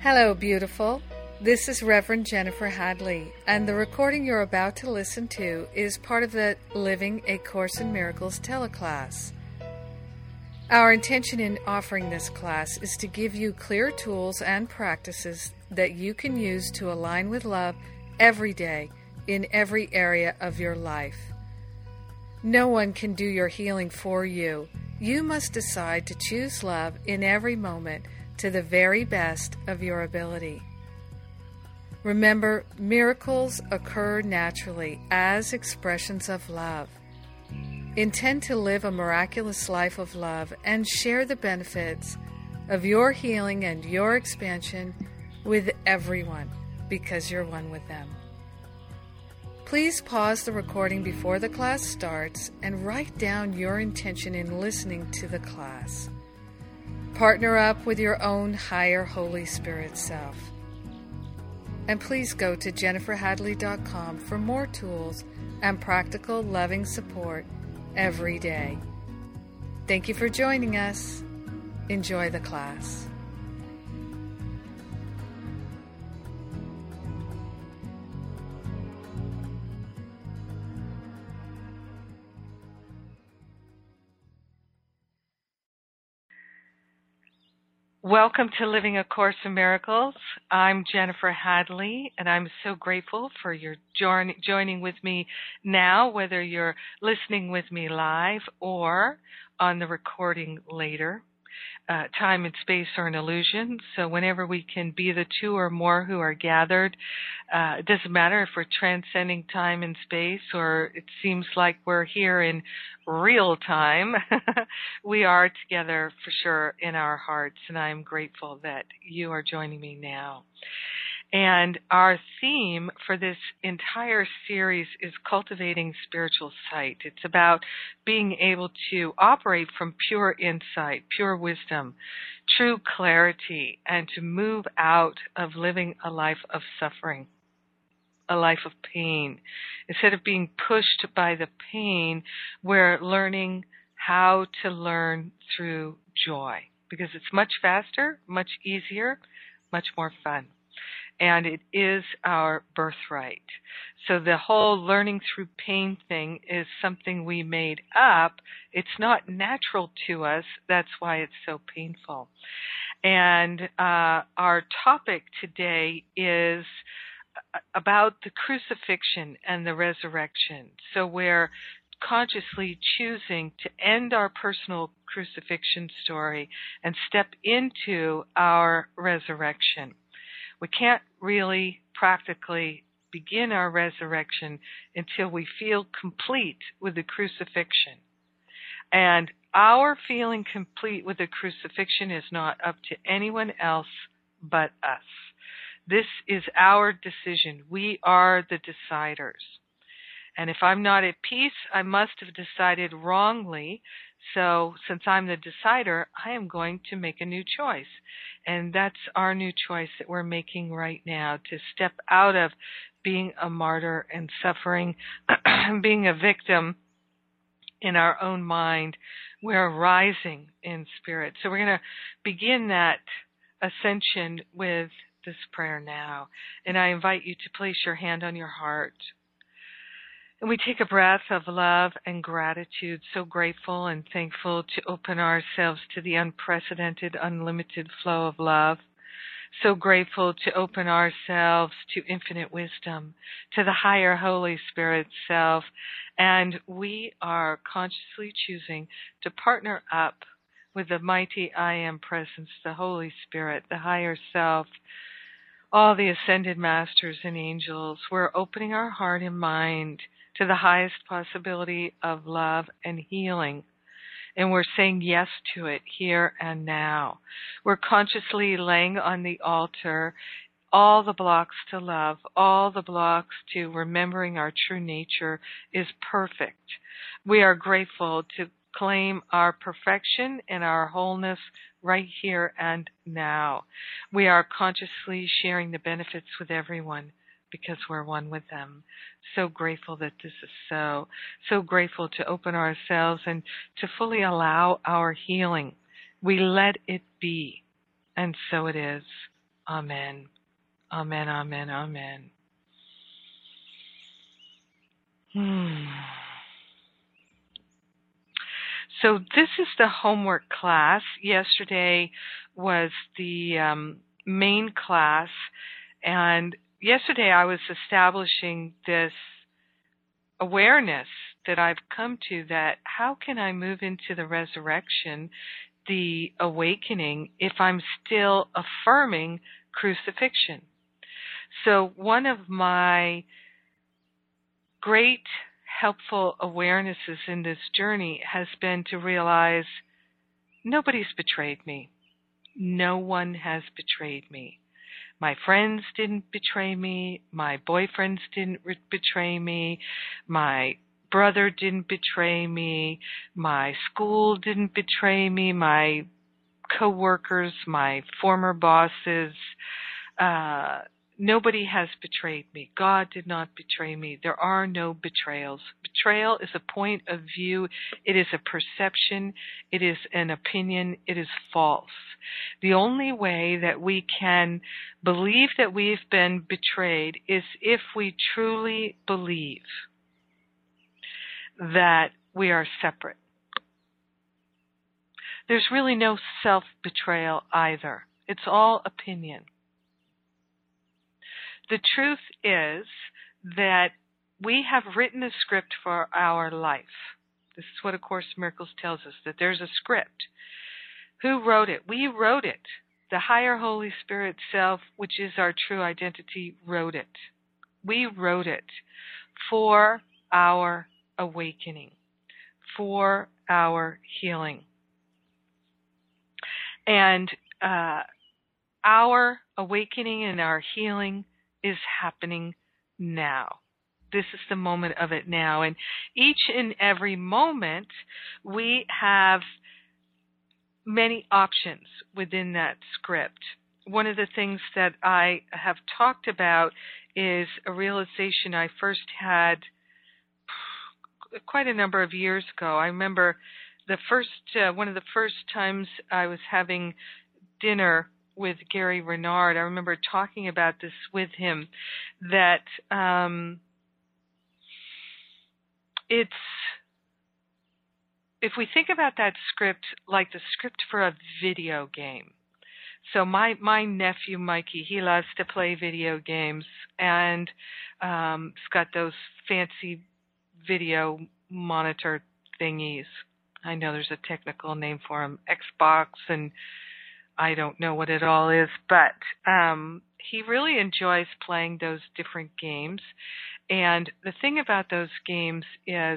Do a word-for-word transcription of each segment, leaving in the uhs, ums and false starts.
Hello, beautiful. This is Reverend Jennifer Hadley, and the recording you're about to listen to is part of the Living A Course in Miracles teleclass. Our intention in offering this class is to give you clear tools and practices that you can use to align with love every day in every area of your life. No one can do your healing for you. You must decide to choose love in every moment to the very best of your ability. Remember, miracles occur naturally as expressions of love. Intend to live a miraculous life of love and share the benefits of your healing and your expansion with everyone because you're one with them. Please pause the recording before the class starts and write down your intention in listening to the class. Partner up with your own higher Holy Spirit self. And please go to jennifer hadley dot com for more tools and practical loving support every day. Thank you for joining us. Enjoy the class. Welcome to Living A Course in Miracles. I'm Jennifer Hadley, and I'm so grateful for your join, joining with me now, whether you're listening with me live or on the recording later. Uh, time and space are an illusion, so whenever we can be the two or more who are gathered, uh, it doesn't matter if we're transcending time and space or it seems like we're here in real time. We are together for sure in our hearts, and I'm grateful that you are joining me now. And our theme for this entire series is cultivating spiritual sight. It's about being able to operate from pure insight, pure wisdom, true clarity, and to move out of living a life of suffering, a life of pain. Instead of being pushed by the pain, we're learning how to learn through joy, because it's much faster, much easier, much more fun. And it is our birthright. So the whole learning through pain thing is something we made up. It's not natural to us. That's why it's so painful. And uh, our topic today is about the crucifixion and the resurrection. So we're consciously choosing to end our personal crucifixion story and step into our resurrection. We can't really practically begin our resurrection until we feel complete with the crucifixion. And our feeling complete with the crucifixion is not up to anyone else but us. This is our decision. We are the deciders. And if I'm not at peace, I must have decided wrongly. So since I'm the decider, I am going to make a new choice. And that's our new choice that we're making right now, to step out of being a martyr and suffering, being a victim in our own mind. We're rising in spirit. So we're going to begin that ascension with this prayer now. And I invite you to place your hand on your heart. And we take a breath of love and gratitude, so grateful and thankful to open ourselves to the unprecedented, unlimited flow of love. So grateful to open ourselves to infinite wisdom, to the higher Holy Spirit self. And we are consciously choosing to partner up with the mighty I Am presence, the Holy Spirit, the higher self, all the ascended masters and angels. We're opening our heart and mind to the highest possibility of love and healing. And we're saying yes to it here and now. We're consciously laying on the altar all the blocks to love, all the blocks to remembering our true nature is perfect. We are grateful to claim our perfection and our wholeness right here and now. We are consciously sharing the benefits with everyone because we're one with them. So grateful that this is so. So grateful to open ourselves and to fully allow our healing. We let it be, and so it is. Amen. Amen, amen, amen. Hmm. So this is the homework class. Yesterday was the um, main class, and yesterday I was establishing this awareness that I've come to, that how can I move into the resurrection, the awakening, if I'm still affirming crucifixion? So one of my great helpful awarenesses in this journey has been to realize nobody's betrayed me. No one has betrayed me. My friends didn't betray me. My boyfriends didn't re- betray me. My brother didn't betray me. My school didn't betray me. My coworkers, my former bosses, uh, nobody has betrayed me. God did not betray me. There are no betrayals. Betrayal is a point of view. It is a perception. It is an opinion. It is false. The only way that we can believe that we've been betrayed is if we truly believe that we are separate. There's really no self-betrayal either. It's all opinion. The truth is that we have written a script for our life. This is what A Course in Miracles tells us, that there's a script. Who wrote it? We wrote it. The higher Holy Spirit self, which is our true identity, wrote it. We wrote it for our awakening, for our healing. And uh, our awakening and our healing is happening now. This is the moment of it now. And each and every moment, we have many options within that script. One of the things that I have talked about is a realization I first had quite a number of years ago. I remember the first, uh, one of the first times I was having dinner with Gary Renard. I remember talking about this with him, that um, it's, if we think about that script like the script for a video game. So my, my nephew, Mikey, he loves to play video games, and um, he's got those fancy video monitor thingies. I know there's a technical name for them, Xbox, and I don't know what it all is, but um, he really enjoys playing those different games. And the thing about those games is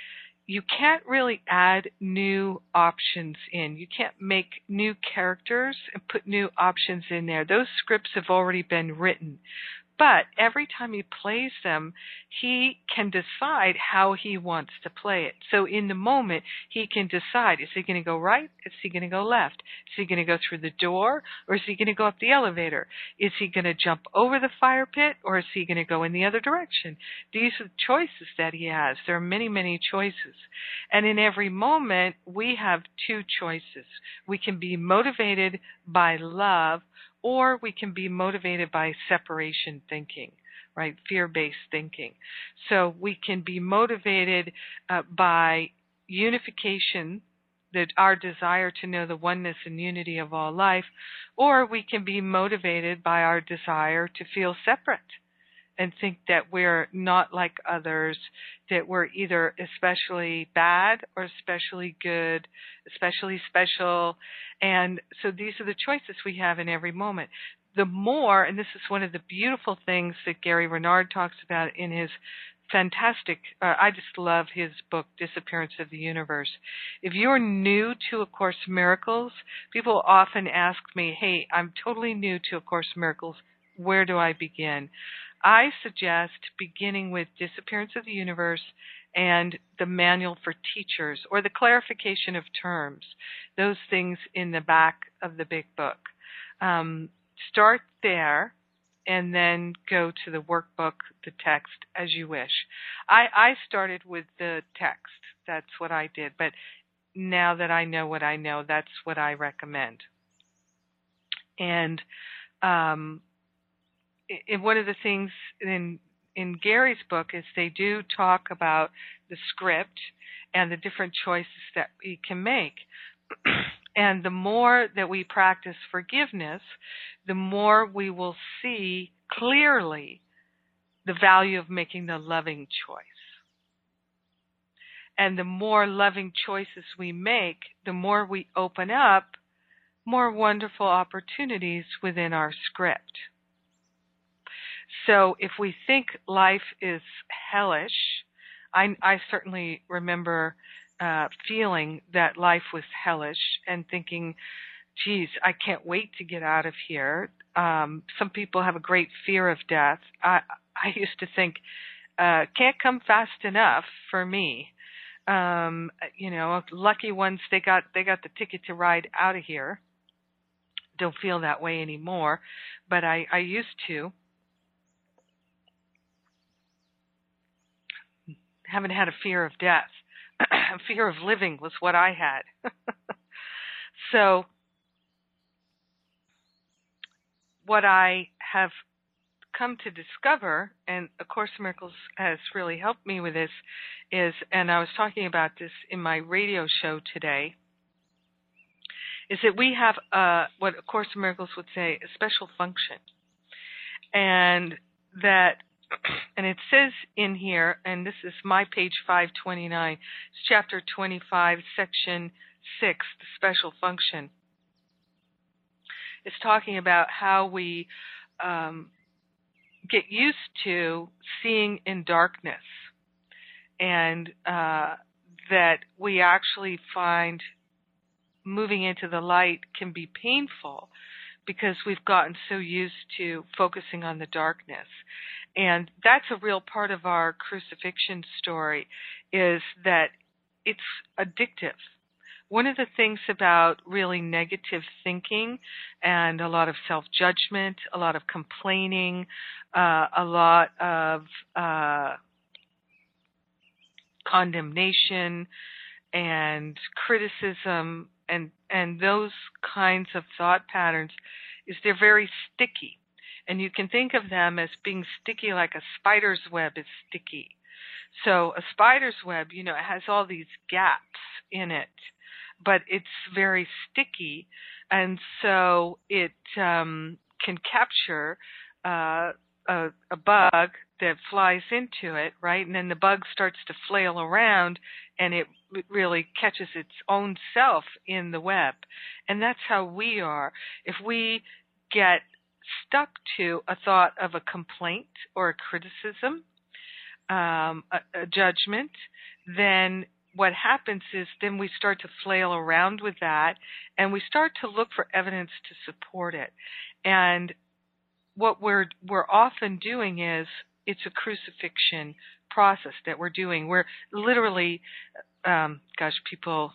you can't really add new options in. You can't make new characters and put new options in there. Those scripts have already been written. But every time he plays them, he can decide how he wants to play it. So in the moment, he can decide, is he going to go right? Is he going to go left? Is he going to go through the door? Or is he going to go up the elevator? Is he going to jump over the fire pit? Or is he going to go in the other direction? These are the choices that he has. There are many, many choices. And in every moment, we have two choices. We can be motivated by love, or we can be motivated by separation thinking, right? Fear-based thinking. So we can be motivated uh, by unification, that our desire to know the oneness and unity of all life, or we can be motivated by our desire to feel separate and think that we're not like others, that we're either especially bad or especially good, especially special. And so these are the choices we have in every moment. The more, and this is one of the beautiful things that Gary Renard talks about in his fantastic, uh, I just love his book, Disappearance of the Universe. If you're new to A Course in Miracles, people often ask me, hey, I'm totally new to A Course in Miracles. Where do I begin? I suggest beginning with Disappearance of the Universe and the Manual for Teachers, or the clarification of terms, those things in the back of the big book. Um, start there and then go to the workbook, the text, as you wish. I, I started with the text. That's what I did. But now that I know what I know, that's what I recommend. And um, in one of the things in in Gary's book is they do talk about the script and the different choices that we can make. And the more that we practice forgiveness, the more we will see clearly the value of making the loving choice. And the more loving choices we make, the more we open up more wonderful opportunities within our script. So if we think life is hellish, I, I certainly remember uh, feeling that life was hellish and thinking, geez, I can't wait to get out of here. Um, some people have a great fear of death. I, I used to think, uh, can't come fast enough for me. Um, you know, lucky ones, they got they got the ticket to ride out of here. Don't feel that way anymore, but I, I used to. Haven't had a fear of death. A fear of living was what I had. So what I have come to discover, and A Course in Miracles has really helped me with this, is, and I was talking about this in my radio show today, is that we have uh, what A Course in Miracles would say, a special function. And that, and it says in here, and this is my page five twenty-nine, it's chapter twenty-five, section six, the special function. It's talking about how we um, get used to seeing in darkness, and uh, that we actually find moving into the light can be painful because we've gotten so used to focusing on the darkness. And that's a real part of our crucifixion story, is that it's addictive. One of the things about really negative thinking and a lot of self-judgment, a lot of complaining, uh, a lot of uh, condemnation and criticism and and those kinds of thought patterns is they're very sticky. And you can think of them as being sticky like a spider's web is sticky. So a spider's web, you know, it has all these gaps in it, but it's very sticky, and so it um, can capture uh, a, a bug that flies into it, right? And then the bug starts to flail around, and it really catches its own self in the web. And that's how we are. If we get stuck to a thought of a complaint or a criticism, um, a, a judgment, then what happens is then we start to flail around with that, and we start to look for evidence to support it. And what we're we're often doing is it's a crucifixion process that we're doing. We're literally, um, gosh, people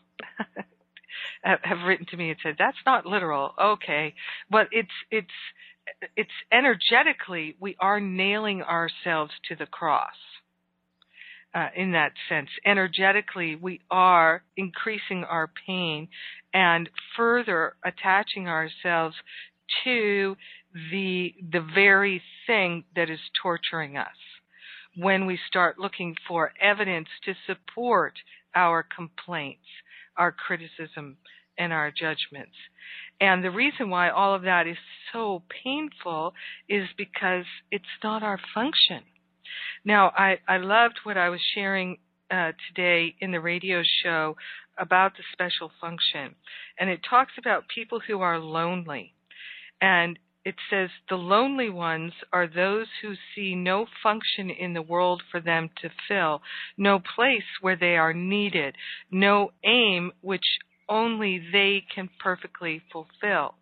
have written to me and said that's not literal. Okay, but it's it's it's energetically we are nailing ourselves to the cross. Uh, in that sense, energetically, we are increasing our pain and further attaching ourselves to the the very thing that is torturing us. When we start looking for evidence to support our complaints, our criticism, and our judgments. And the reason why all of that is so painful is because it's not our function. Now, I, I loved what I was sharing uh, today in the radio show about the special function. And it talks about people who are lonely. And it says, the lonely ones are those who see no function in the world for them to fill, no place where they are needed, no aim which only they can perfectly fulfill.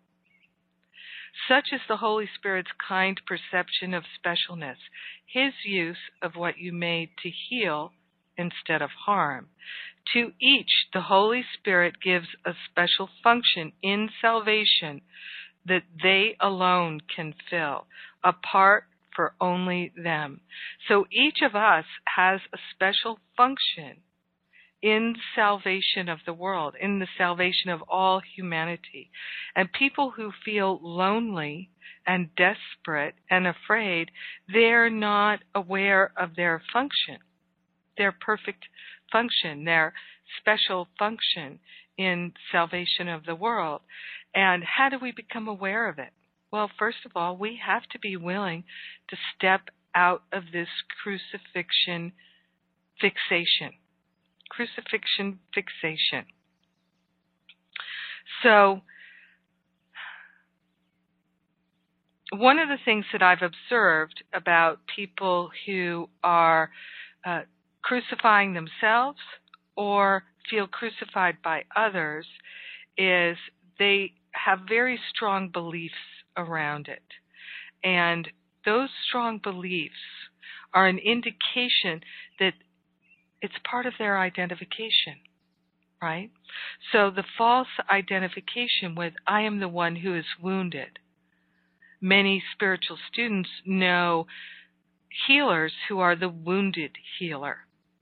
Such is the Holy Spirit's kind perception of specialness, His use of what you made to heal instead of harm. To each, the Holy Spirit gives a special function in salvation that they alone can fill, a part for only them. So each of us has a special function in salvation of the world, in the salvation of all humanity. And people who feel lonely and desperate and afraid, they're not aware of their function, their perfect function, their special function in salvation of the world. And how do we become aware of it? Well, first of all, we have to be willing to step out of this crucifixion fixation. Crucifixion fixation. So, one of the things that I've observed about people who are uh, crucifying themselves or feel crucified by others is they have very strong beliefs around it. And those strong beliefs are an indication that it's part of their identification, right? So the false identification with I am the one who is wounded. Many spiritual students know healers who are the wounded healer,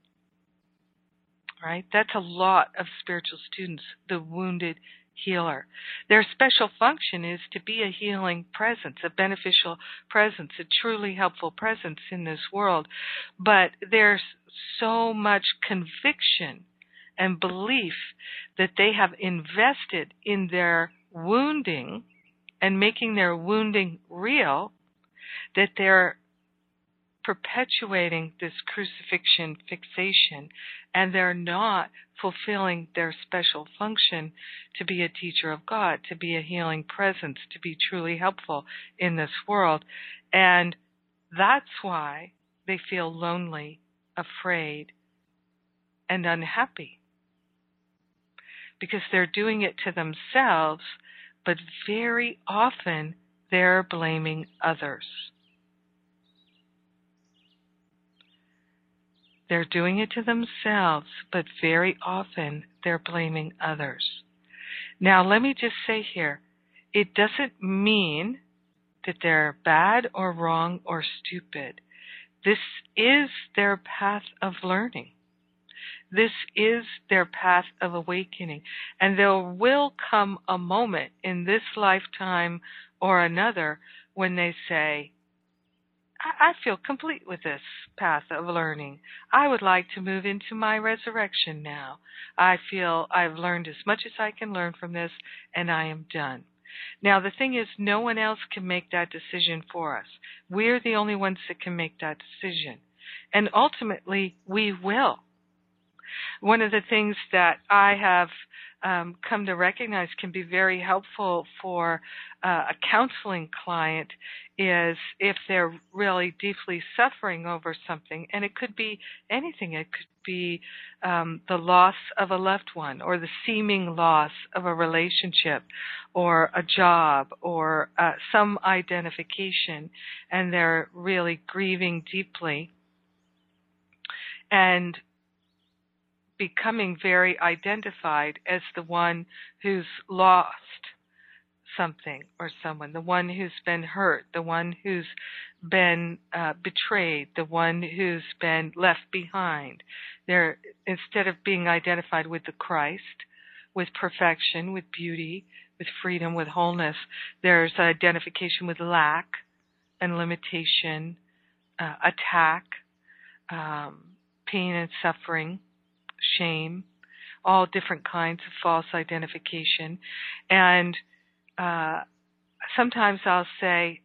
right? That's a lot of spiritual students, the wounded healer. Their special function is to be a healing presence, a beneficial presence, a truly helpful presence in this world. But there's so much conviction and belief that they have invested in their wounding and making their wounding real that they're perpetuating this crucifixion fixation, and they're not fulfilling their special function to be a teacher of God, to be a healing presence, to be truly helpful in this world. And that's why they feel lonely, afraid, and unhappy. Because they're doing it to themselves, but very often they're blaming others. They're doing it to themselves, but very often they're blaming others. Now, let me just say here, it doesn't mean that they're bad or wrong or stupid. This is their path of learning. This is their path of awakening. And there will come a moment in this lifetime or another when they say, I feel complete with this path of learning. I would like to move into my resurrection now. I feel I've learned as much as I can learn from this, and I am done. Now, the thing is, no one else can make that decision for us. We're the only ones that can make that decision. And ultimately, we will. One of the things that I have um, come to recognize can be very helpful for uh, a counseling client is if they're really deeply suffering over something, and it could be anything. It could be um, the loss of a loved one, or the seeming loss of a relationship, or a job, or uh, some identification, and they're really grieving deeply and becoming very identified as the one who's lost something or someone, the one who's been hurt, the one who's been uh, betrayed, the one who's been left behind. They're, instead of being identified with the Christ, with perfection, with beauty, with freedom, with wholeness, there's identification with lack and limitation, uh, attack, um, pain and suffering, shame, all different kinds of false identification. And uh, sometimes I'll say,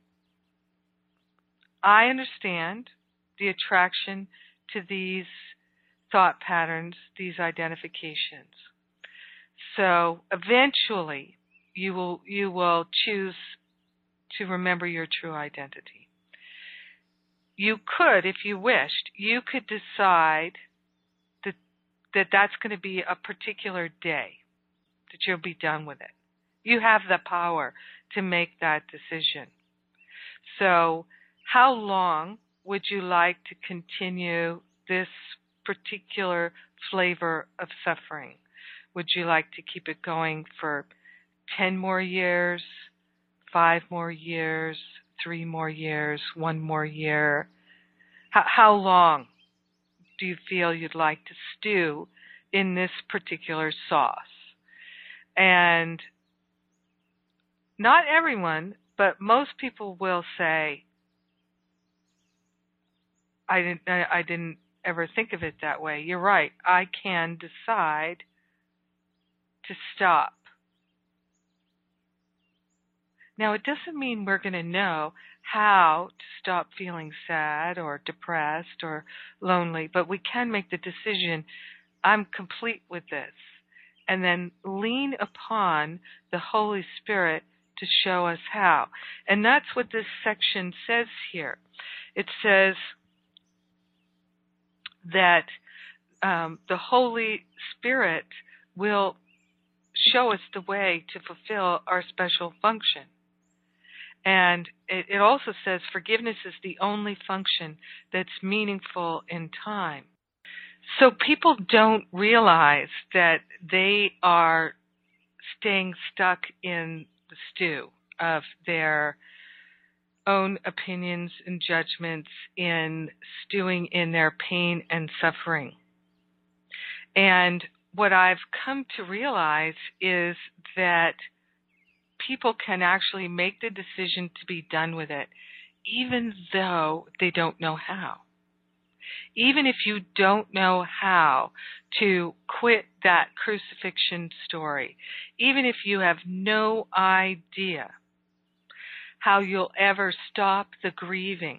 I understand the attraction to these thought patterns, these identifications. So eventually you will you will choose to remember your true identity. You could, if you wished, you could decide that that that's going to be a particular day, that you'll be done with it. You have the power to make that decision. So how long would you like to continue this particular flavor of suffering? Would you like to keep it going for ten more years, five more years, three more years, one more year? How, how long do you feel you'd like to stew in this particular sauce. And not everyone, but most people will say, I didn't, I didn't ever think of it that way. You're right. I can decide to stop. Now, it doesn't mean we're going to know how to stop feeling sad or depressed or lonely, but we can make the decision, I'm complete with this, and then lean upon the Holy Spirit to show us how. And that's what this section says here. It says that um, the Holy Spirit will show us the way to fulfill our special function. And it, it also says forgiveness is the only function that's meaningful in time. So people don't realize that they are staying stuck in the stew of their own opinions and judgments, in stewing in their pain and suffering. And what I've come to realize is that people can actually make the decision to be done with it, even though they don't know how. Even if you don't know how to quit that crucifixion story, even if you have no idea how you'll ever stop the grieving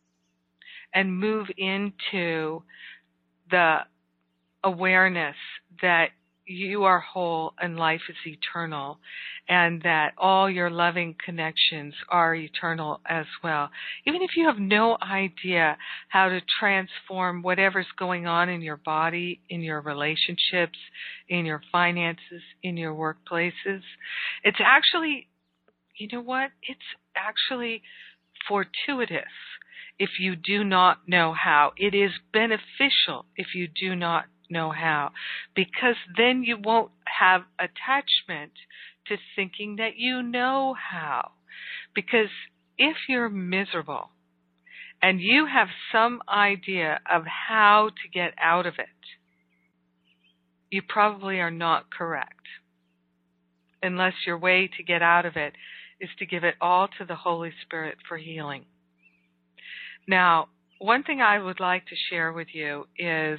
and move into the awareness that you are whole and life is eternal, and that all your loving connections are eternal as well. Even if you have no idea how to transform whatever's going on in your body, in your relationships, in your finances, in your workplaces, it's actually, you know what? It's actually fortuitous if you do not know how. It is beneficial if you do not know how, because then you won't have attachment to thinking that you know how. Because if you're miserable and you have some idea of how to get out of it, you probably are not correct, unless your way to get out of it is to give it all to the Holy Spirit for healing. Now, one thing I would like to share with you is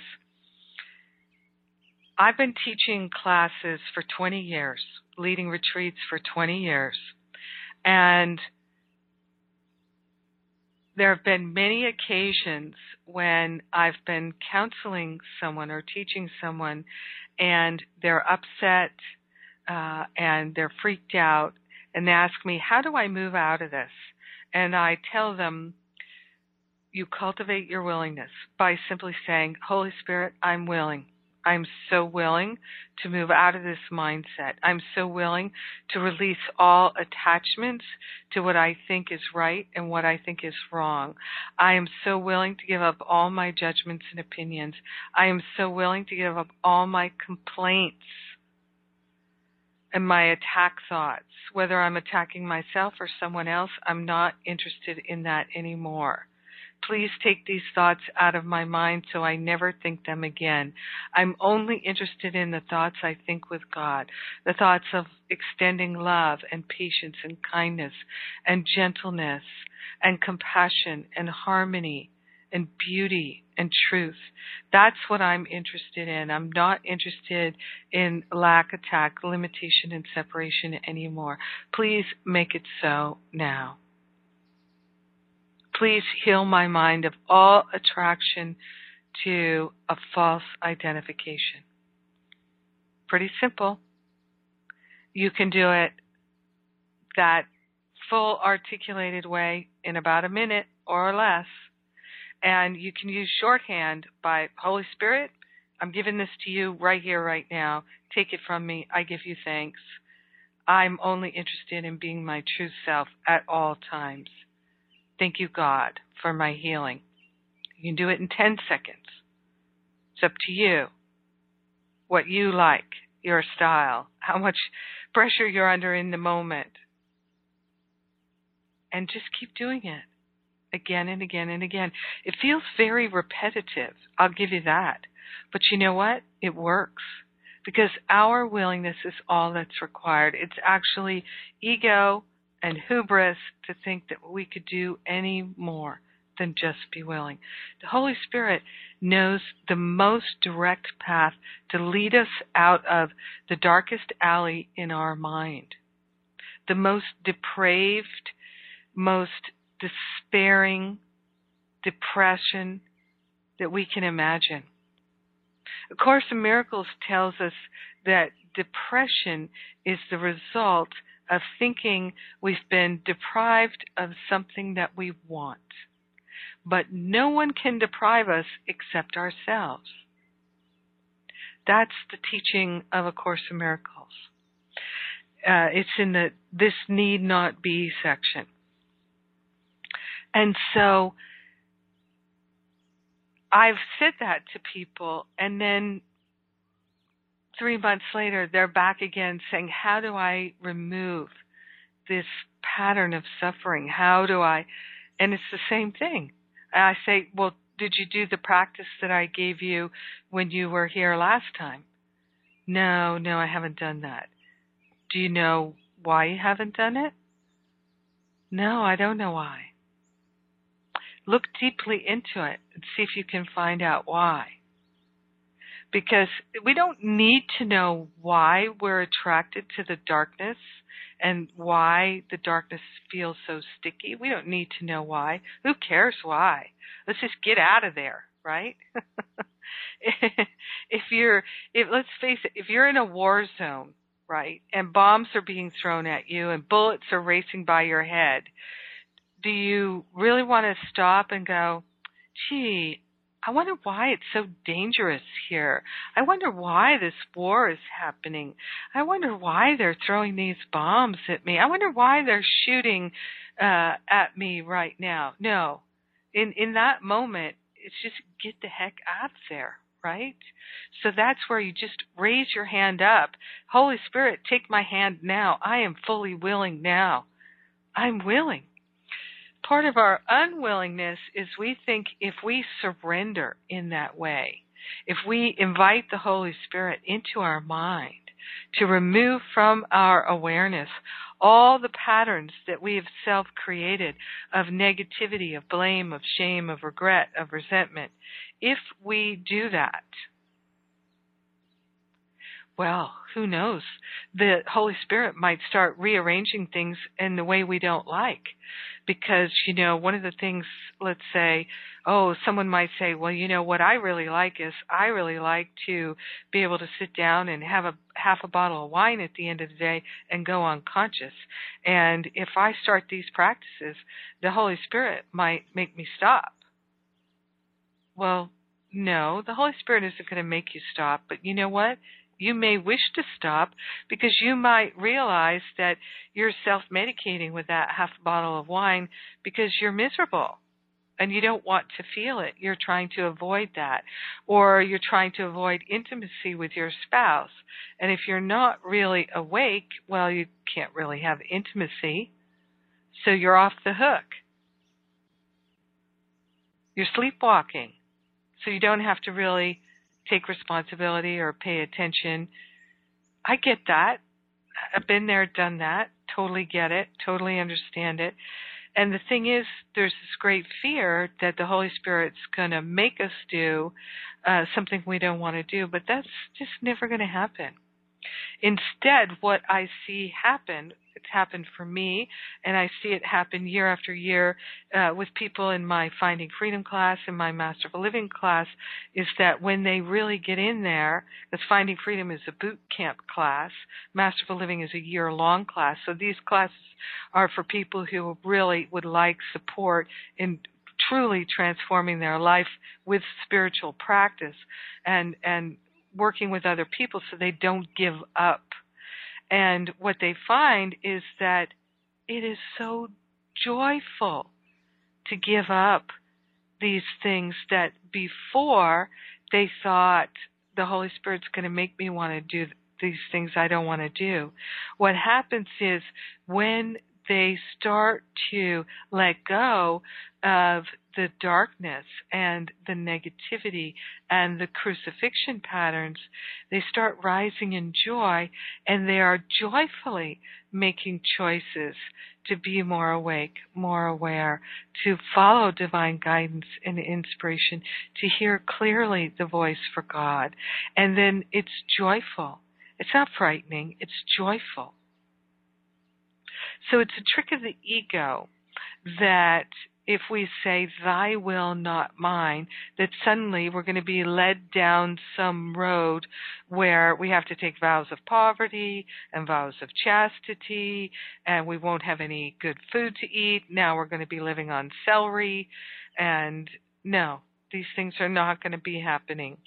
I've been teaching classes for twenty years, leading retreats for twenty years, and there have been many occasions when I've been counseling someone or teaching someone, and they're upset uh, and they're freaked out, and they ask me, how do I move out of this? And I tell them, you cultivate your willingness by simply saying, Holy Spirit, I'm willing. I'm so willing to move out of this mindset. I'm so willing to release all attachments to what I think is right and what I think is wrong. I am so willing to give up all my judgments and opinions. I am so willing to give up all my complaints and my attack thoughts. Whether I'm attacking myself or someone else, I'm not interested in that anymore. Please take these thoughts out of my mind so I never think them again. I'm only interested in the thoughts I think with God, the thoughts of extending love and patience and kindness and gentleness and compassion and harmony and beauty and truth. That's what I'm interested in. I'm not interested in lack, attack, limitation, and separation anymore. Please make it so now. Please heal my mind of all attraction to a false identification. Pretty simple. You can do it that full articulated way in about a minute or less. And you can use shorthand by, Holy Spirit, I'm giving this to you right here, right now. Take it from me. I give you thanks. I'm only interested in being my true self at all times. Thank you, God, for my healing. You can do it in ten seconds. It's up to you. What you like, your style, how much pressure you're under in the moment. And just keep doing it again and again and again. It feels very repetitive, I'll give you that. But you know what? It works. Because our willingness is all that's required. It's actually ego and hubris to think that we could do any more than just be willing. The Holy Spirit knows the most direct path to lead us out of the darkest alley in our mind, the most depraved, most despairing depression that we can imagine. A Course in Miracles tells us that depression is the result of thinking we've been deprived of something that we want. But no one can deprive us except ourselves. That's the teaching of A Course in Miracles. Uh, it's in the This Need Not Be section. And so I've said that to people, and then three months later, they're back again saying, how do I remove this pattern of suffering? How do I? And it's the same thing. I say, well, did you do the practice that I gave you when you were here last time? No, no, I haven't done that. Do you know why you haven't done it? No, I don't know why. Look deeply into it and see if you can find out why. Because we don't need to know why we're attracted to the darkness and why the darkness feels so sticky. We don't need to know why. Who cares why? Let's just get out of there, right? if you're, if let's face it, if you're in a war zone, right, and bombs are being thrown at you and bullets are racing by your head, do you really want to stop and go, gee, I wonder why it's so dangerous here. I wonder why this war is happening. I wonder why they're throwing these bombs at me. I wonder why they're shooting uh, at me right now. No. In in that moment, it's just get the heck out of there, right? So that's where you just raise your hand up. Holy Spirit, take my hand now. I am fully willing now. I'm willing. Part of our unwillingness is we think if we surrender in that way, if we invite the Holy Spirit into our mind to remove from our awareness all the patterns that we have self-created of negativity, of blame, of shame, of regret, of resentment, if we do that, well, who knows? The Holy Spirit might start rearranging things in the way we don't like. Because, you know, one of the things, let's say, oh, someone might say, well, you know, what I really like is I really like to be able to sit down and have a half a bottle of wine at the end of the day and go unconscious. And if I start these practices, the Holy Spirit might make me stop. Well, no, the Holy Spirit isn't going to make you stop. But you know what? You may wish to stop because you might realize that you're self-medicating with that half a bottle of wine because you're miserable and you don't want to feel it. You're trying to avoid that. Or you're trying to avoid intimacy with your spouse. And if you're not really awake, well, you can't really have intimacy. So you're off the hook. You're sleepwalking. So you don't have to really take responsibility or pay attention. I get that. I've been there, done that. Totally get it. Totally understand it. And the thing is, there's this great fear that the Holy Spirit's going to make us do uh, something we don't want to do, but that's just never going to happen. Instead, what I see happen, it's happened for me, and I see it happen year after year uh, with people in my Finding Freedom class and my Master of Living class, is that when they really get in there, because Finding Freedom is a boot camp class, Master of Living is a year-long class, so these classes are for people who really would like support in truly transforming their life with spiritual practice and and working with other people so they don't give up. And what they find is that it is so joyful to give up these things that before they thought the Holy Spirit's going to make me want to do these things I don't want to do. What happens is when they start to let go of the darkness and the negativity and the crucifixion patterns. They start rising in joy, and they are joyfully making choices to be more awake, more aware, to follow divine guidance and inspiration, to hear clearly the voice for God. And then it's joyful. It's not frightening, it's joyful. So it's a trick of the ego that if we say, thy will, not mine, that suddenly we're going to be led down some road where we have to take vows of poverty and vows of chastity, and we won't have any good food to eat. Now we're going to be living on celery. And no, these things are not going to be happening.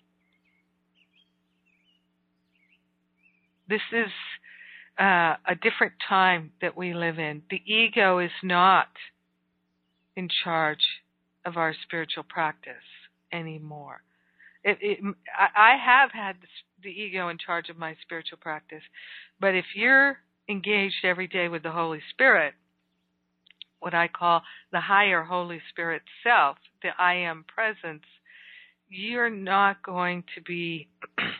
This is uh, a different time that we live in. The ego is not in charge of our spiritual practice anymore. It, it, I, I have had the ego in charge of my spiritual practice, but if you're engaged every day with the Holy Spirit, what I call the higher Holy Spirit self, the I am presence, you're not going to be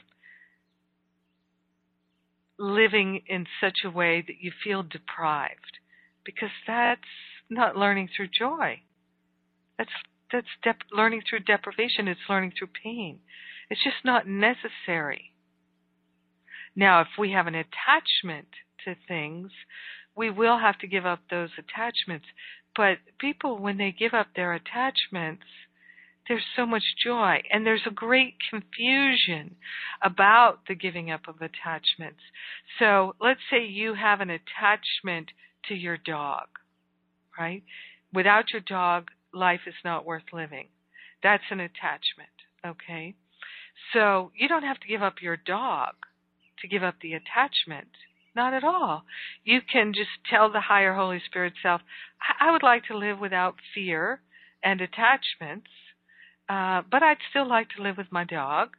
living in such a way that you feel deprived, because that's not learning through joy. That's that's dep- learning through deprivation. It's learning through pain. It's just not necessary. Now, if we have an attachment to things, we will have to give up those attachments. But people, when they give up their attachments, there's so much joy. And there's a great confusion about the giving up of attachments. So let's say you have an attachment to your dog, right? Without your dog, life is not worth living. That's an attachment, okay? So you don't have to give up your dog to give up the attachment. Not at all. You can just tell the higher Holy Spirit self, I would like to live without fear and attachments, uh, but I'd still like to live with my dog.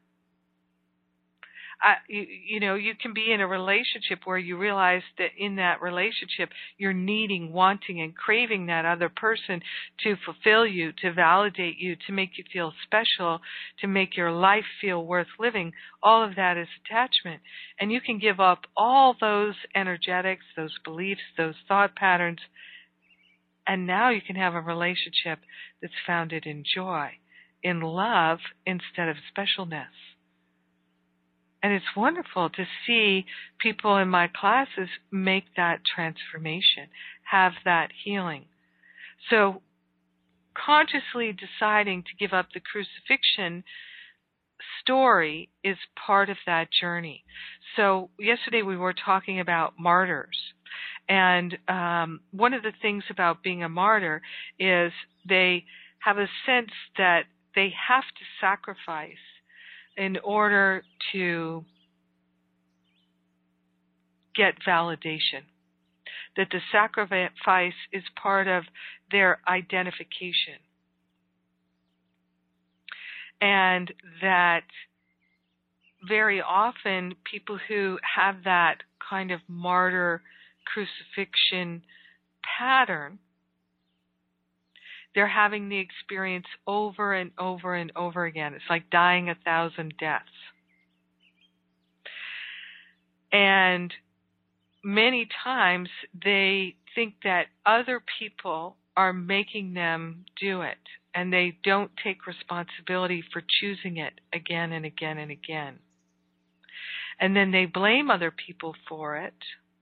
I, you, you know, you can be in a relationship where you realize that in that relationship you're needing, wanting, and craving that other person to fulfill you, to validate you, to make you feel special, to make your life feel worth living. All of that is attachment. And you can give up all those energetics, those beliefs, those thought patterns, and now you can have a relationship that's founded in joy, in love, instead of specialness. And it's wonderful to see people in my classes make that transformation, have that healing. So consciously deciding to give up the crucifixion story is part of that journey. So yesterday we were talking about martyrs. And um, one of the things about being a martyr is they have a sense that they have to sacrifice in order to get validation, that the sacrifice is part of their identification, and that very often people who have that kind of martyr crucifixion pattern, they're having the experience over and over and over again. It's like dying a thousand deaths. And many times they think that other people are making them do it, and they don't take responsibility for choosing it again and again and again. And then they blame other people for it,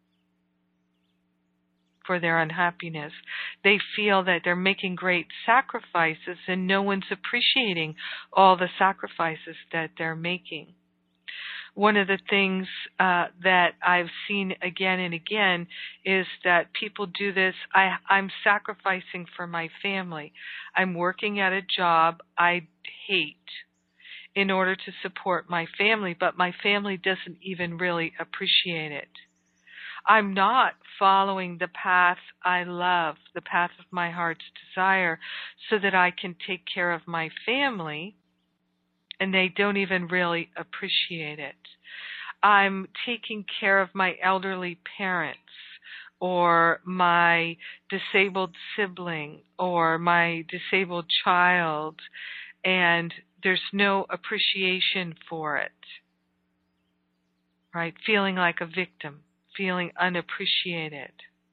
for their unhappiness. They feel that they're making great sacrifices and no one's appreciating all the sacrifices that they're making. One of the things uh, that I've seen again and again is that people do this. I, I'm sacrificing for my family. I'm working at a job I hate in order to support my family, but my family doesn't even really appreciate it. I'm not following the path I love, the path of my heart's desire, so that I can take care of my family, and they don't even really appreciate it. I'm taking care of my elderly parents or my disabled sibling or my disabled child, and there's no appreciation for it, right? Feeling like a victim, feeling unappreciated.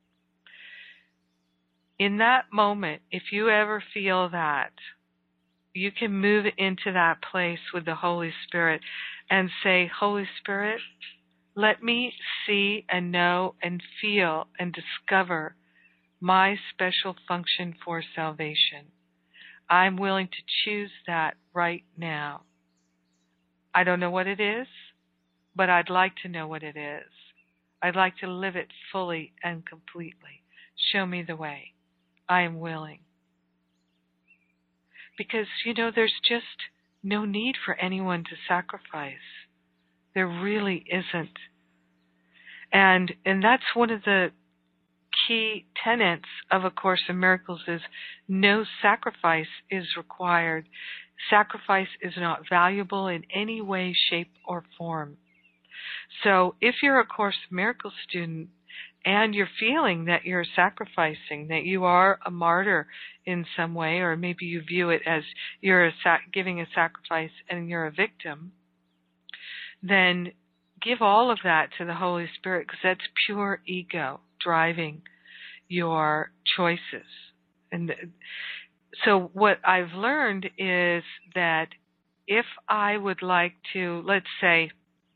In that moment, if you ever feel that, you can move into that place with the Holy Spirit and say, Holy Spirit, let me see and know and feel and discover my special function for salvation. I'm willing to choose that right now. I don't know what it is, but I'd like to know what it is. I'd like to live it fully and completely. Show me the way. I am willing. Because, you know, there's just no need for anyone to sacrifice. There really isn't. And and that's one of the key tenets of A Course in Miracles is no sacrifice is required. Sacrifice is not valuable in any way, shape, or form. So if you're a Course in Miracles student and you're feeling that you're sacrificing, that you are a martyr in some way, or maybe you view it as you're a sac- giving a sacrifice and you're a victim, then give all of that to the Holy Spirit, because that's pure ego driving your choices. And so what I've learned is that if I would like to, let's say,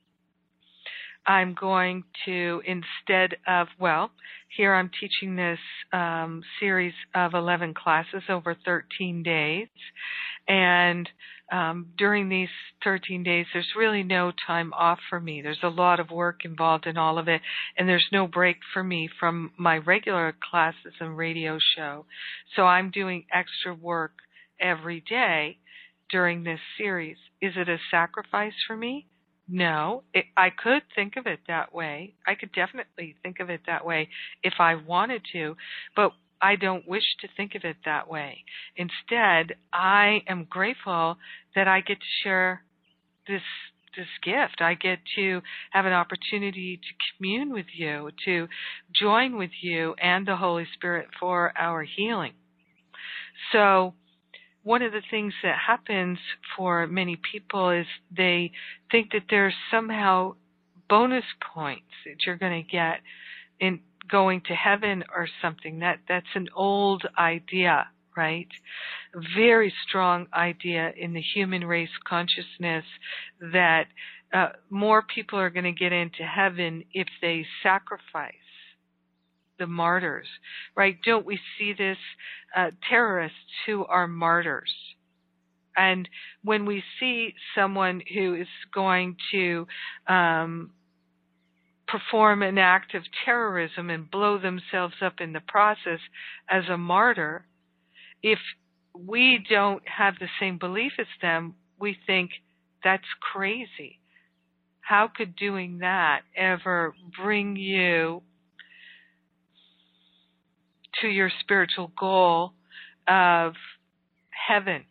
I'm going to, instead of, well, here I'm teaching this um, series of eleven classes over thirteen days. And um, during these thirteen days, there's really no time off for me. There's a lot of work involved in all of it, and there's no break for me from my regular classes and radio show. So I'm doing extra work every day during this series. Is it a sacrifice for me? No. It, I could think of it that way. I could definitely think of it that way if I wanted to, but I don't wish to think of it that way. Instead, I am grateful that I get to share this this gift. I get to have an opportunity to commune with you, to join with you and the Holy Spirit for our healing. So one of the things that happens for many people is they think that there's somehow bonus points that you're going to get in going to heaven or something. That that's an old idea, right? A very strong idea in the human race consciousness that uh, more people are going to get into heaven if they sacrifice. The martyrs, right? Don't we see this? Uh, terrorists who are martyrs. And when we see someone who is going to um, perform an act of terrorism and blow themselves up in the process as a martyr, if we don't have the same belief as them, we think that's crazy. How could doing that ever bring you to your spiritual goal of heaven?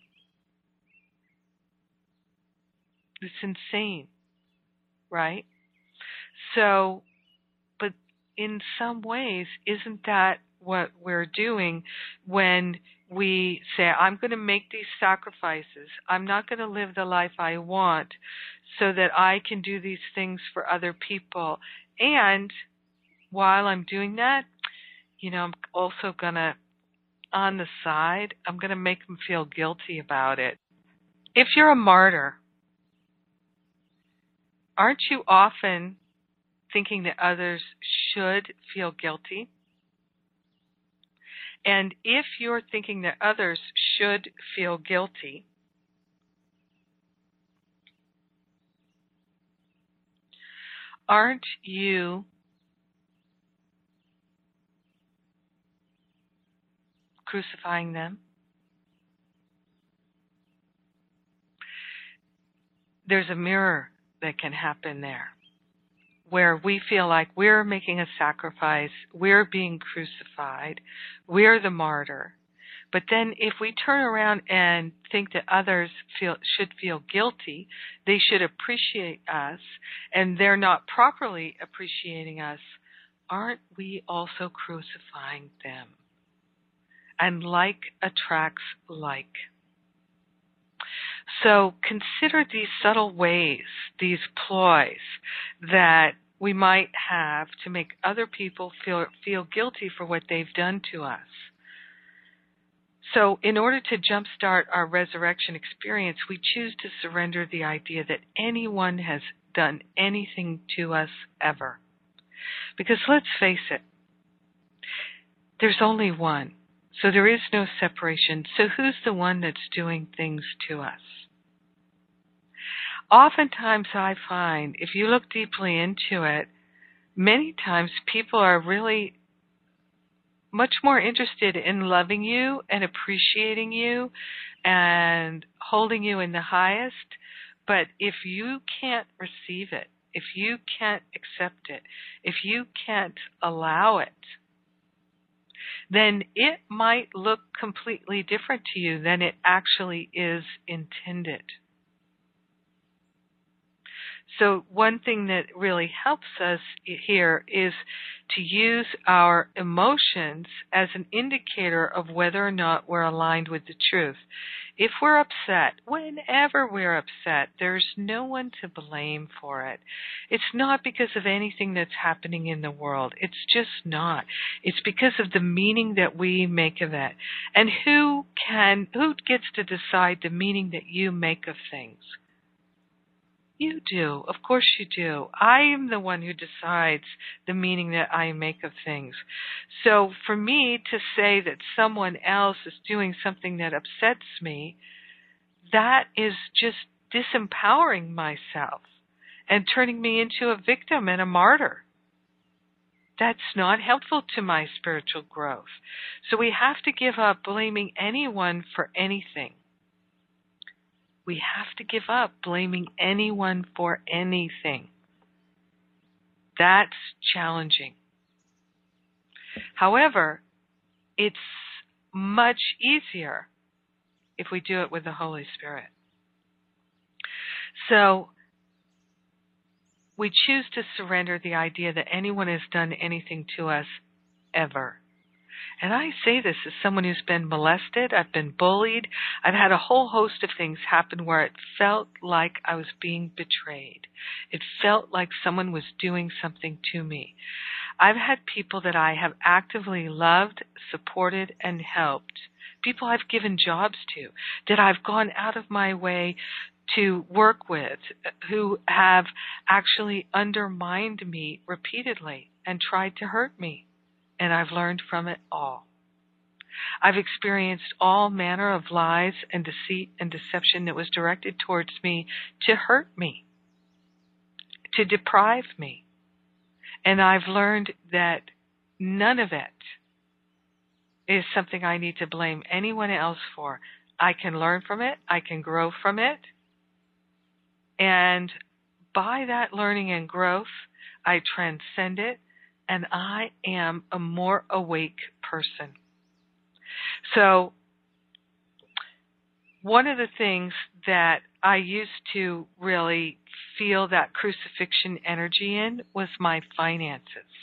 It's insane, right? So, but in some ways, isn't that what we're doing when we say, I'm going to make these sacrifices. I'm not going to live the life I want so that I can do these things for other people. And while I'm doing that, you know, I'm also going to, on the side, I'm going to make them feel guilty about it. If you're a martyr, aren't you often thinking that others should feel guilty? And if you're thinking that others should feel guilty, aren't you crucifying them? There's a mirror that can happen there, where we feel like we're making a sacrifice, we're being crucified, we're the martyr. But then if we turn around and think that others feel should feel guilty, they should appreciate us, and they're not properly appreciating us, aren't we also crucifying them? And like attracts like. So consider these subtle ways, these ploys that we might have to make other people feel feel guilty for what they've done to us. So in order to jumpstart our resurrection experience, we choose to surrender the idea that anyone has done anything to us ever. Because let's face it, there's only one. So there is no separation. So who's the one that's doing things to us? Oftentimes I find, if you look deeply into it, many times people are really much more interested in loving you and appreciating you and holding you in the highest. But if you can't receive it, if you can't accept it, if you can't allow it, then it might look completely different to you than it actually is intended. So one thing that really helps us here is to use our emotions as an indicator of whether or not we're aligned with the truth. If we're upset, whenever we're upset, there's no one to blame for it. It's not because of anything that's happening in the world. It's just not. It's because of the meaning that we make of it. And who can, who gets to decide the meaning that you make of things? You do. Of course you do. I am the one who decides the meaning that I make of things. So for me to say that someone else is doing something that upsets me, that is just disempowering myself and turning me into a victim and a martyr. That's not helpful to my spiritual growth. So we have to give up blaming anyone for anything. We have to give up blaming anyone for anything. That's challenging. However, it's much easier if we do it with the Holy Spirit. So we choose to surrender the idea that anyone has done anything to us ever. And I say this as someone who's been molested, I've been bullied, I've had a whole host of things happen where it felt like I was being betrayed. It felt like someone was doing something to me. I've had people that I have actively loved, supported, and helped, people I've given jobs to, that I've gone out of my way to work with, who have actually undermined me repeatedly and tried to hurt me. And I've learned from it all. I've experienced all manner of lies and deceit and deception that was directed towards me to hurt me, to deprive me. And I've learned that none of it is something I need to blame anyone else for. I can learn from it. I can grow from it. And by that learning and growth, I transcend it. And I am a more awake person. So one of the things that I used to really feel that crucifixion energy in was my finances.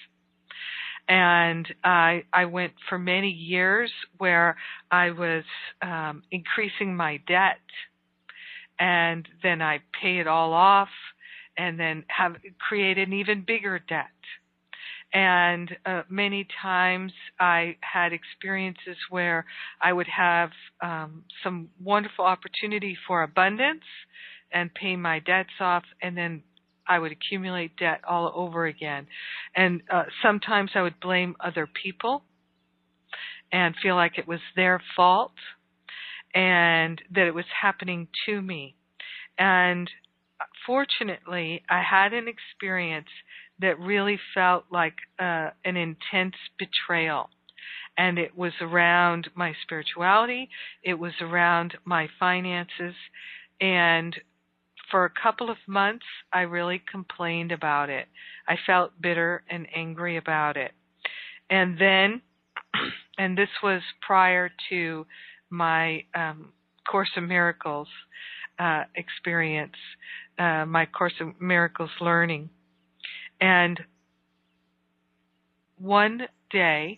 And I I went for many years where I was um, increasing my debt, and then I pay it all off, and then have create an even bigger debt. And uh, many times I had experiences where I would have um, some wonderful opportunity for abundance and pay my debts off, and then I would accumulate debt all over again. And uh, sometimes I would blame other people and feel like it was their fault and that it was happening to me. And fortunately, I had an experience that really felt like uh, an intense betrayal. And it was around my spirituality, it was around my finances, and for a couple of months, I really complained about it. I felt bitter and angry about it. And then, and this was prior to my um, Course in Miracles uh, experience, uh, my Course in Miracles learning. And one day,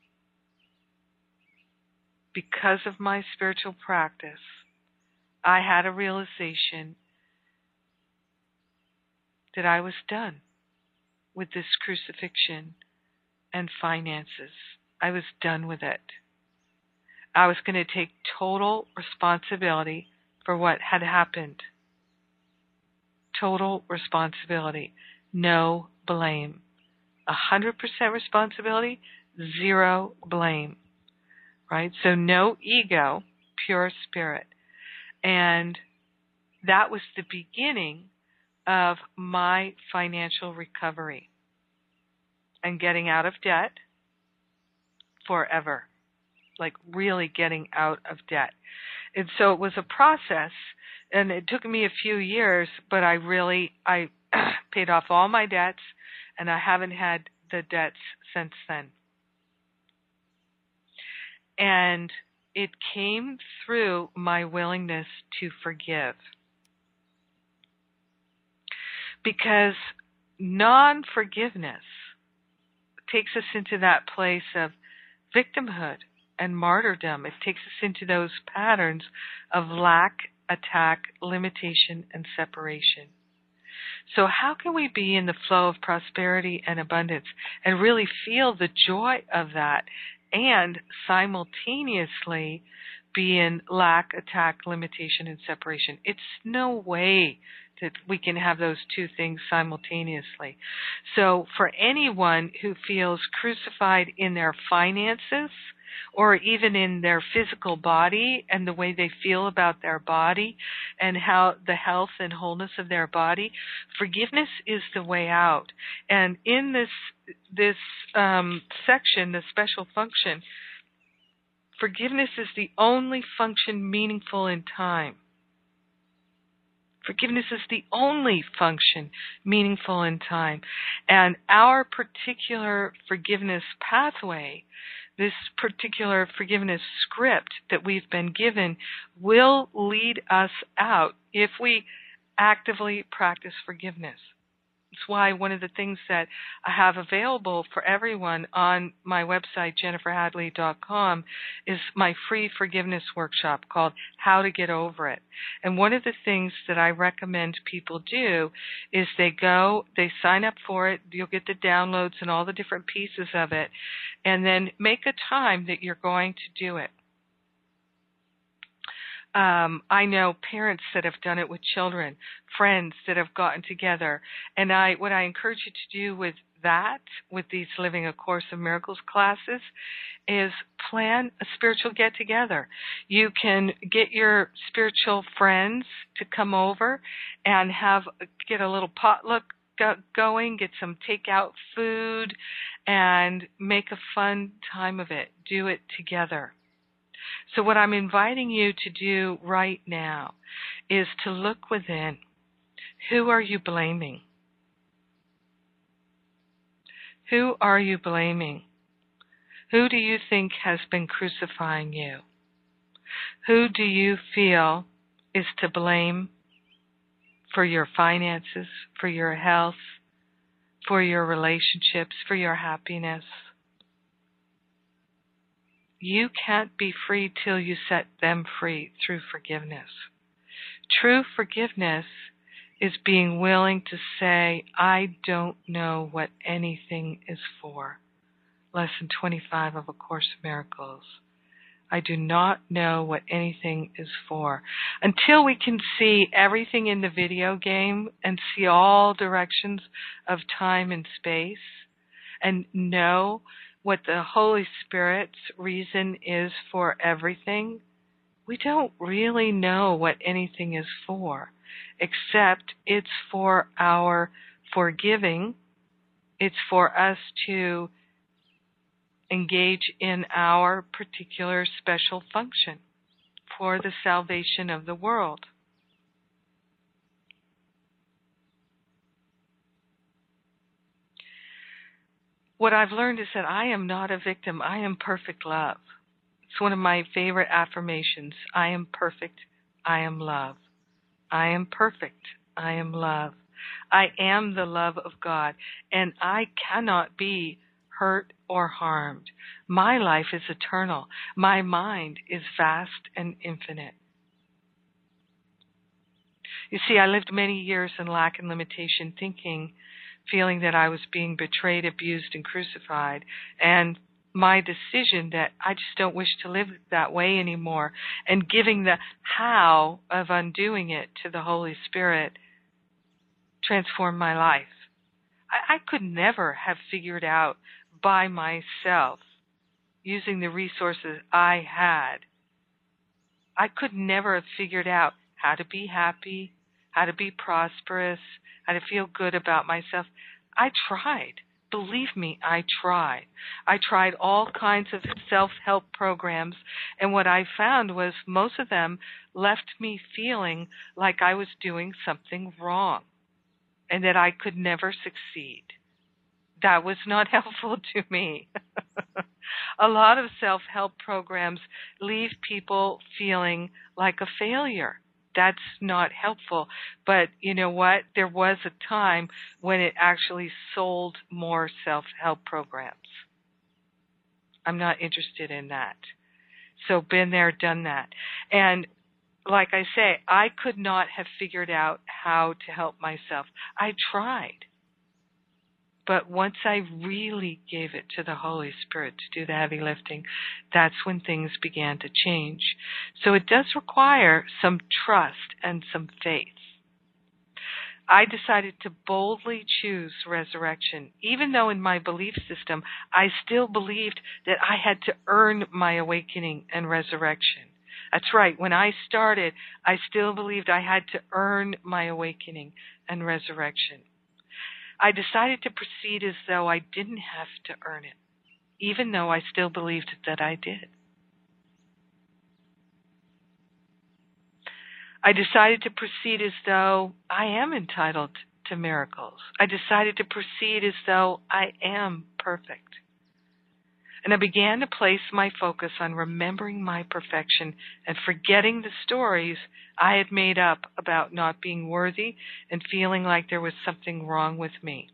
because of my spiritual practice, I had a realization that I was done with this crucifixion and finances. I was done with it. I was going to take total responsibility for what had happened. Total responsibility. No blame. A hundred percent responsibility, zero blame. Right? So no ego, pure spirit. And that was the beginning of my financial recovery and getting out of debt forever. Like really getting out of debt. And so it was a process, and it took me a few years, but I really, I paid off all my debts, and I haven't had the debts since then. And it came through my willingness to forgive. Because non-forgiveness takes us into that place of victimhood and martyrdom. It takes us into those patterns of lack, attack, limitation, and separation. So how can we be in the flow of prosperity and abundance and really feel the joy of that and simultaneously be in lack, attack, limitation, and separation? It's no way that we can have those two things simultaneously. So for anyone who feels crucified in their finances or even in their physical body and the way they feel about their body and how the health and wholeness of their body, forgiveness is the way out. And in this this um, section, the special function, forgiveness is the only function meaningful in time. Forgiveness is the only function meaningful in time. And our particular forgiveness pathway, this particular forgiveness script that we've been given, will lead us out if we actively practice forgiveness. It's why one of the things that I have available for everyone on my website, jennifer hadley dot com, is my free forgiveness workshop called How to Get Over It. And one of the things that I recommend people do is they go, they sign up for it, you'll get the downloads and all the different pieces of it, and then make a time that you're going to do it. Um, I know parents that have done it with children, friends that have gotten together. And I, what I encourage you to do with that, with these Living A Course in Miracles classes, is plan a spiritual get-together. You can get your spiritual friends to come over and have get a little potluck go, going, get some takeout food, and make a fun time of it. Do it together. So what I'm inviting you to do right now is to look within. Who are you blaming? Who are you blaming? Who do you think has been crucifying you? Who do you feel is to blame for your finances, for your health, for your relationships, for your happiness? You can't be free till you set them free through forgiveness. True forgiveness is being willing to say, I don't know what anything is for. Lesson twenty-five of A Course in Miracles. I do not know what anything is for. Until we can see everything in the video game and see all directions of time and space and know what the Holy Spirit's reason is for everything, we don't really know what anything is for, except it's for our forgiving. It's for us to engage in our particular special function for the salvation of the world. What I've learned is that I am not a victim. I am perfect love. It's one of my favorite affirmations. I am perfect. I am love. I am perfect. I am love. I am the love of God, and I cannot be hurt or harmed. My life is eternal. My mind is vast and infinite. You see, I lived many years in lack and limitation, thinking, feeling that I was being betrayed, abused, and crucified. And my decision that I just don't wish to live that way anymore, and giving the how of undoing it to the Holy Spirit transformed my life. I, I could never have figured out by myself, using the resources I had, I could never have figured out how to be happy, how to be prosperous, how to feel good about myself. I tried. Believe me, I tried. I tried all kinds of self-help programs, and what I found was most of them left me feeling like I was doing something wrong and that I could never succeed. That was not helpful to me. A lot of self-help programs leave people feeling like a failure. That's not helpful. But you know what? There was a time when it actually sold more self-help programs. I'm not interested in that. So been there, done that. And like I say, I could not have figured out how to help myself. I tried. But once I really gave it to the Holy Spirit to do the heavy lifting, that's when things began to change. So it does require some trust and some faith. I decided to boldly choose resurrection, even though in my belief system I still believed that I had to earn my awakening and resurrection. That's right. When I started, I still believed I had to earn my awakening and resurrection. I decided to proceed as though I didn't have to earn it, even though I still believed that I did. I decided to proceed as though I am entitled to miracles. I decided to proceed as though I am perfect. And I began to place my focus on remembering my perfection and forgetting the stories I had made up about not being worthy and feeling like there was something wrong with me.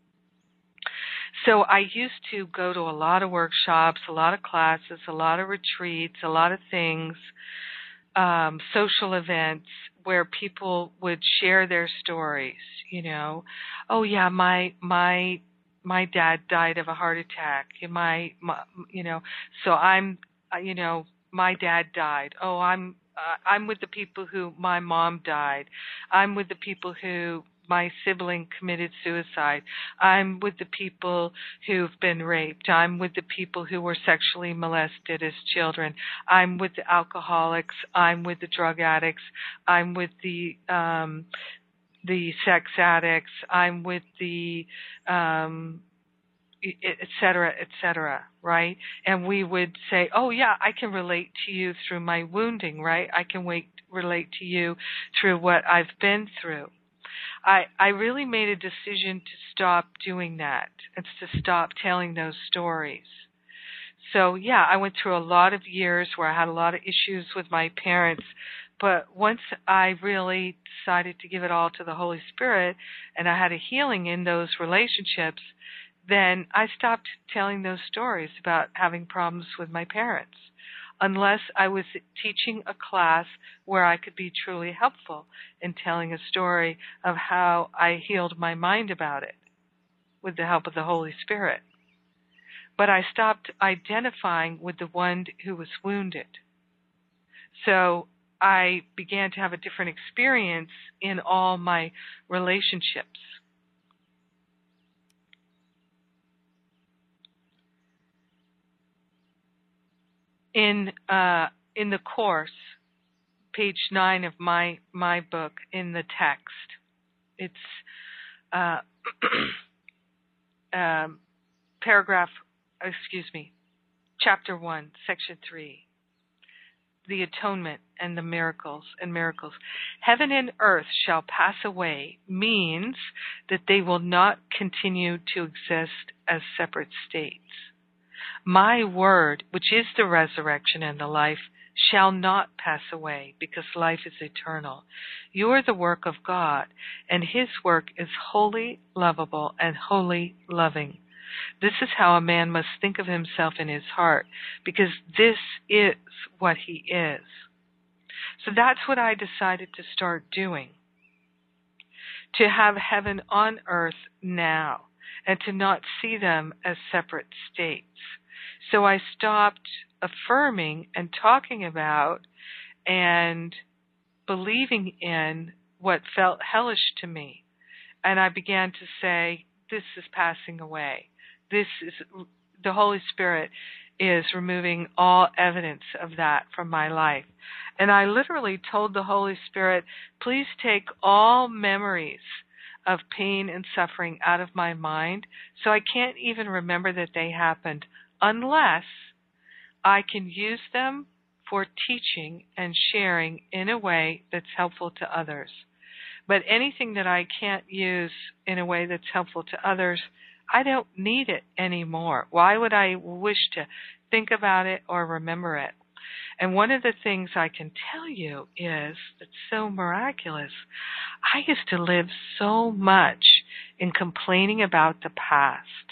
So I used to go to a lot of workshops, a lot of classes, a lot of retreats, a lot of things, um, social events where people would share their stories, you know. Oh yeah, my my my dad died of a heart attack. My, my you know, so I'm, you know, my dad died. Oh, I'm uh, I'm with the people who my mom died. I'm with the people who my sibling committed suicide. I'm with the people who've been raped. I'm with the people who were sexually molested as children. I'm with the alcoholics. I'm with the drug addicts. I'm with the um, the sex addicts. I'm with the um, et cetera, et cetera, right? And we would say, oh, yeah, I can relate to you through my wounding, right? I can wait, relate to you through what I've been through. I, I really made a decision to stop doing that and to stop telling those stories. So, yeah, I went through a lot of years where I had a lot of issues with my parents, but once I really decided to give it all to the Holy Spirit and I had a healing in those relationships, then I stopped telling those stories about having problems with my parents, unless I was teaching a class where I could be truly helpful in telling a story of how I healed my mind about it with the help of the Holy Spirit. But I stopped identifying with the one who was wounded. So I began to have a different experience in all my relationships. In uh, in the course, page nine of my my book, in the text, it's uh, um, paragraph, excuse me, chapter one, section three, the atonement and the miracles and miracles. Heaven and earth shall pass away means that they will not continue to exist as separate states. My word, which is the resurrection and the life, shall not pass away, because life is eternal. You are the work of God, and His work is wholly lovable and wholly loving. This is how a man must think of himself in his heart, because this is what he is. So that's what I decided to start doing. To have heaven on earth now, and to not see them as separate states. So I stopped affirming and talking about and believing in what felt hellish to me. And I began to say, this is passing away. This is, the Holy Spirit is removing all evidence of that from my life. And I literally told the Holy Spirit, please take all memories of pain and suffering out of my mind, so I can't even remember that they happened, unless I can use them for teaching and sharing in a way that's helpful to others. But anything that I can't use in a way that's helpful to others, I don't need it anymore. Why would I wish to think about it or remember it? And one of the things I can tell you is, that's so miraculous, I used to live so much in complaining about the past.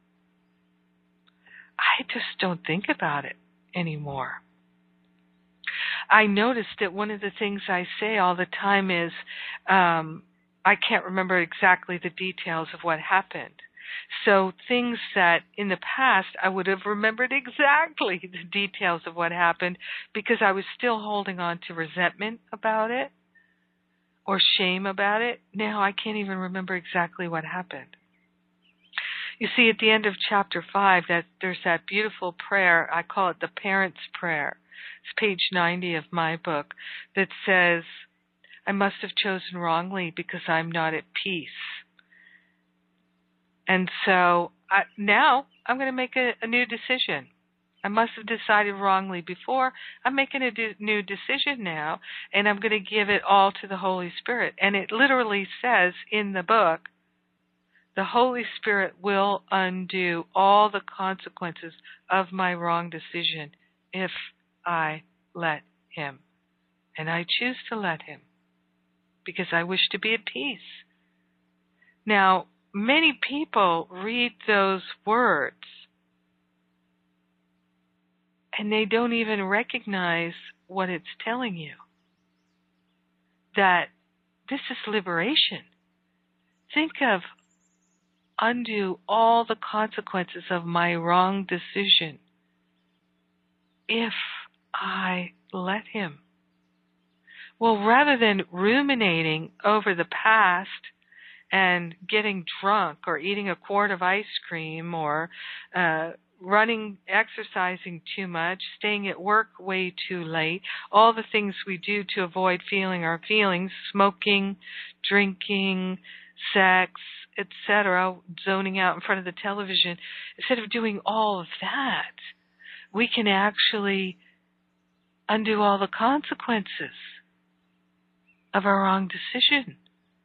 I just don't think about it anymore. I noticed that one of the things I say all the time is, um, I can't remember exactly the details of what happened. So things that in the past I would have remembered exactly the details of what happened, because I was still holding on to resentment about it or shame about it. Now I can't even remember exactly what happened. You see, at the end of chapter five, that there's that beautiful prayer. I call it the Parents' Prayer. It's page ninety of my book, that says, I must have chosen wrongly because I'm not at peace. And so I, now I'm going to make a, a new decision. I must have decided wrongly before. I'm making a de- new decision now, and I'm going to give it all to the Holy Spirit. And it literally says in the book, the Holy Spirit will undo all the consequences of my wrong decision if I let Him. And I choose to let Him because I wish to be at peace. Now, many people read those words and they don't even recognize what it's telling you. That this is liberation. Think of undo all the consequences of my wrong decision if I let Him. Well, rather than ruminating over the past and getting drunk or eating a quart of ice cream or uh, running, exercising too much, staying at work way too late, all the things we do to avoid feeling our feelings, smoking, drinking, sex, et cetera, zoning out in front of the television, instead of doing all of that, we can actually undo all the consequences of our wrong decision.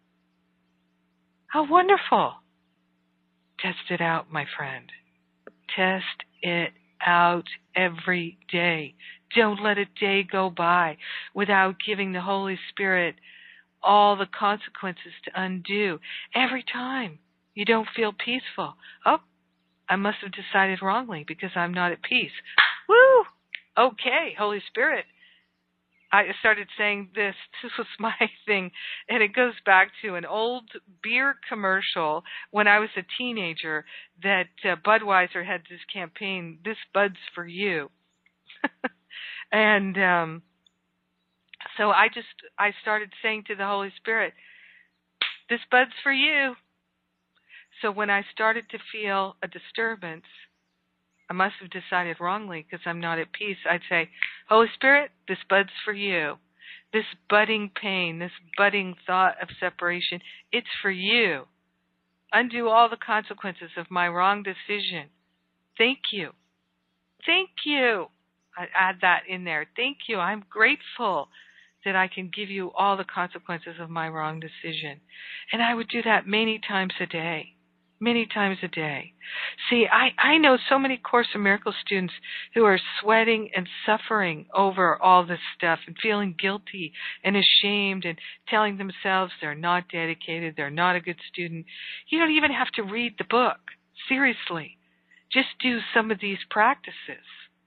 How wonderful. Test it out, my friend. Test it out every day. Don't let a day go by without giving the Holy Spirit all the consequences to undo. Every time you don't feel peaceful, oh, I must have decided wrongly because I'm not at peace. Woo! Okay, Holy Spirit. I started saying this, this was my thing, and it goes back to an old beer commercial when I was a teenager that uh, Budweiser had this campaign, this Bud's for you. and um, so I just, I started saying to the Holy Spirit, this Bud's for you. So when I started to feel a disturbance, I must have decided wrongly because I'm not at peace, I'd say, Holy Spirit, this Bud's for you. This budding pain, this budding thought of separation, it's for you. Undo all the consequences of my wrong decision. Thank you. Thank you. I add that in there. Thank you. I'm grateful that I can give you all the consequences of my wrong decision. And I would do that many times a day. Many times a day. See, I, I know so many Course in Miracles students who are sweating and suffering over all this stuff and feeling guilty and ashamed and telling themselves they're not dedicated, they're not a good student. You don't even have to read the book. Seriously, just do some of these practices.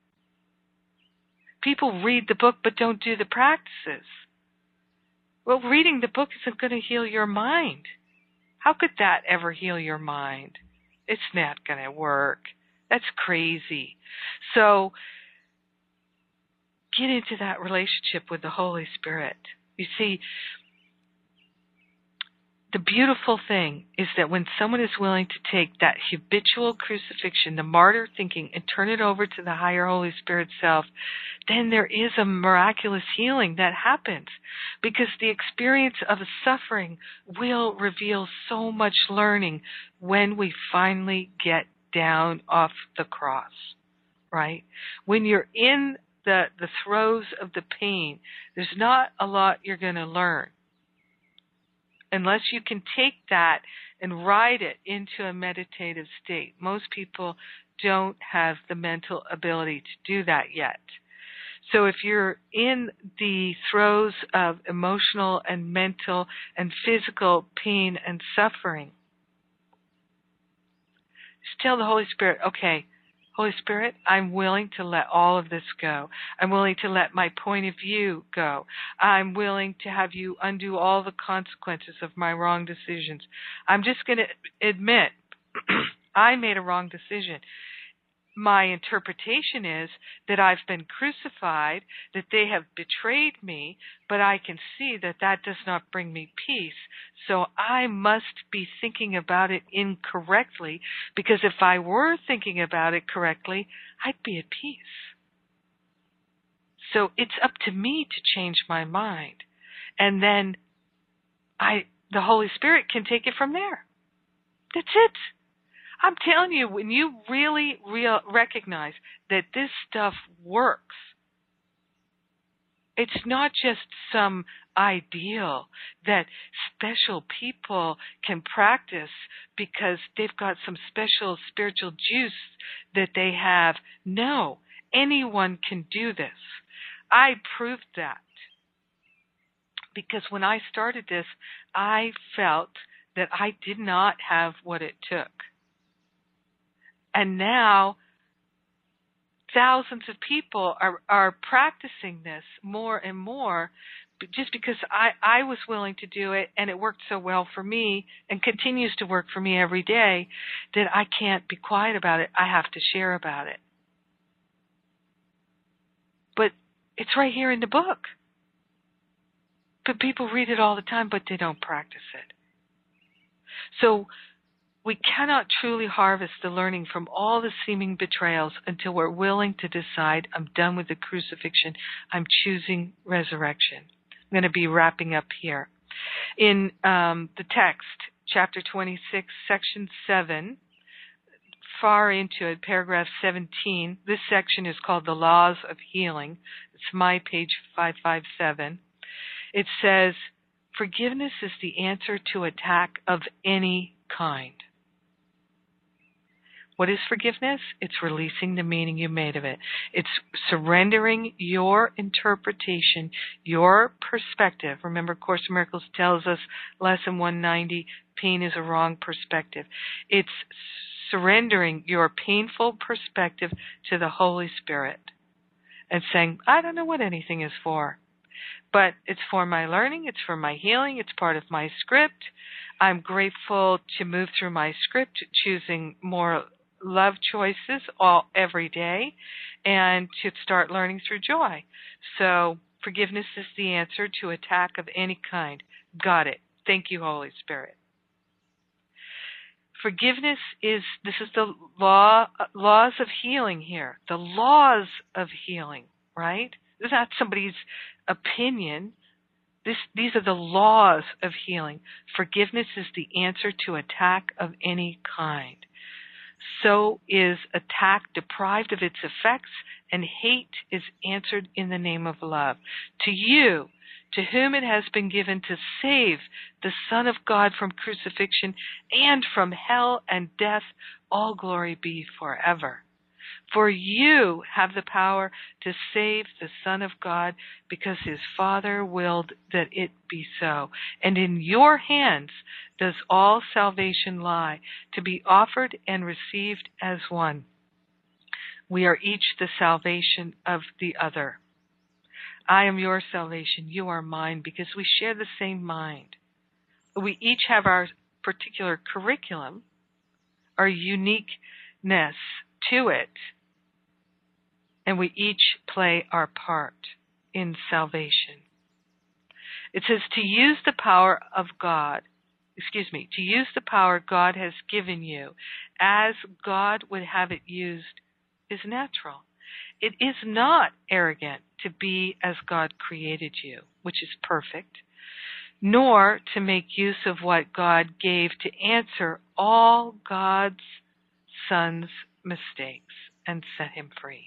People read the book but don't do the practices. Well, reading the book isn't going to heal your mind. How could that ever heal your mind? It's not going to work. That's crazy. So get into that relationship with the Holy Spirit. You see, the beautiful thing is that when someone is willing to take that habitual crucifixion, the martyr thinking, and turn it over to the higher Holy Spirit self, then there is a miraculous healing that happens, because the experience of suffering will reveal so much learning when we finally get down off the cross, right? When you're in the, the throes of the pain, there's not a lot you're going to learn, unless you can take that and ride it into a meditative state. Most people don't have the mental ability to do that yet. So if you're in the throes of emotional and mental and physical pain and suffering, just tell the Holy Spirit, okay, Holy Spirit, I'm willing to let all of this go. I'm willing to let my point of view go. I'm willing to have you undo all the consequences of my wrong decisions. I'm just going to admit I made a wrong decision. My interpretation is that I've been crucified, that they have betrayed me, but I can see that that does not bring me peace. So I must be thinking about it incorrectly, because if I were thinking about it correctly, I'd be at peace. So it's up to me to change my mind. And then I, the Holy Spirit can take it from there. That's it. I'm telling you, when you really real recognize that this stuff works, it's not just some ideal that special people can practice because they've got some special spiritual juice that they have. No, anyone can do this. I proved that, because when I started this, I felt that I did not have what it took. And now thousands of people are, are practicing this more and more, just because I, I was willing to do it, and it worked so well for me and continues to work for me every day, that I can't be quiet about it. I have to share about it. But it's right here in the book. But people read it all the time, but they don't practice it. So we cannot truly harvest the learning from all the seeming betrayals until we're willing to decide, I'm done with the crucifixion. I'm choosing resurrection. I'm going to be wrapping up here. In um, the text, chapter twenty-six, section seven, far into it, paragraph seventeen, this section is called The Laws of Healing. It's my page five fifty-seven. It says, forgiveness is the answer to attack of any kind. What is forgiveness? It's releasing the meaning you made of it. It's surrendering your interpretation, your perspective. Remember, Course in Miracles tells us, lesson one ninety, pain is a wrong perspective. It's surrendering your painful perspective to the Holy Spirit and saying, I don't know what anything is for, but it's for my learning, it's for my healing, it's part of my script. I'm grateful to move through my script, choosing more love choices all every day, and to start learning through joy. So forgiveness is the answer to attack of any kind. Got it. Thank you, Holy Spirit. Forgiveness is, this is the law, laws of healing here. The laws of healing, right? This is not somebody's opinion. This, these are the laws of healing. Forgiveness is the answer to attack of any kind. So is attack deprived of its effects, and hate is answered in the name of love. To you, to whom it has been given to save the Son of God from crucifixion and from hell and death, all glory be forever. For you have the power to save the Son of God, because his Father willed that it be so. And in your hands does all salvation lie, to be offered and received as one. We are each the salvation of the other. I am your salvation, you are mine, because we share the same mind. We each have our particular curriculum, our uniqueness to it, and we each play our part in salvation. It says to use the power of God, excuse me, to use the power God has given you as God would have it used is natural. It is not arrogant to be as God created you, which is perfect, nor to make use of what God gave to answer all God's Son's mistakes and set him free.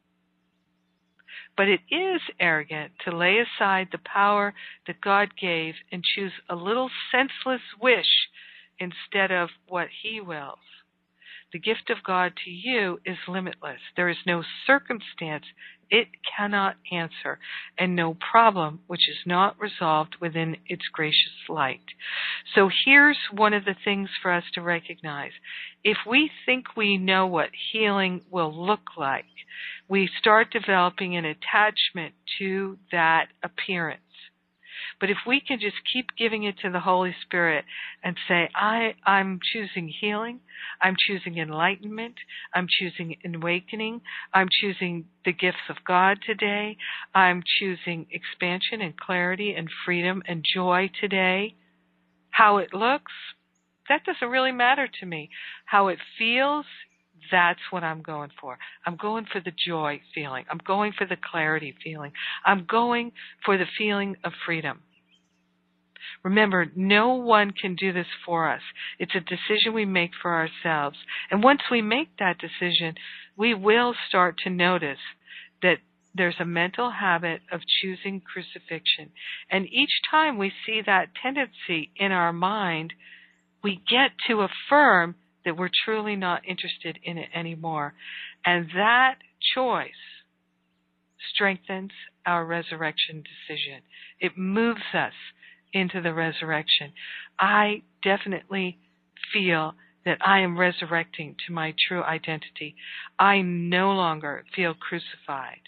But it is arrogant to lay aside the power that God gave and choose a little senseless wish instead of what he wills. The gift of God to you is limitless. There is no circumstance it cannot answer, and no problem which is not resolved within its gracious light. So here's one of the things for us to recognize. If we think we know what healing will look like, we start developing an attachment to that appearance. But if we can just keep giving it to the Holy Spirit and say, I, I'm choosing healing, I'm choosing enlightenment, I'm choosing awakening, I'm choosing the gifts of God today, I'm choosing expansion and clarity and freedom and joy today. How it looks, that doesn't really matter to me. How it feels, that's what I'm going for. I'm going for the joy feeling. I'm going for the clarity feeling. I'm going for the feeling of freedom. Remember, no one can do this for us. It's a decision we make for ourselves. And once we make that decision, we will start to notice that there's a mental habit of choosing crucifixion. And each time we see that tendency in our mind, we get to affirm that we're truly not interested in it anymore. And that choice strengthens our resurrection decision. It moves us into the resurrection. I definitely feel that I am resurrecting to my true identity. I no longer feel crucified.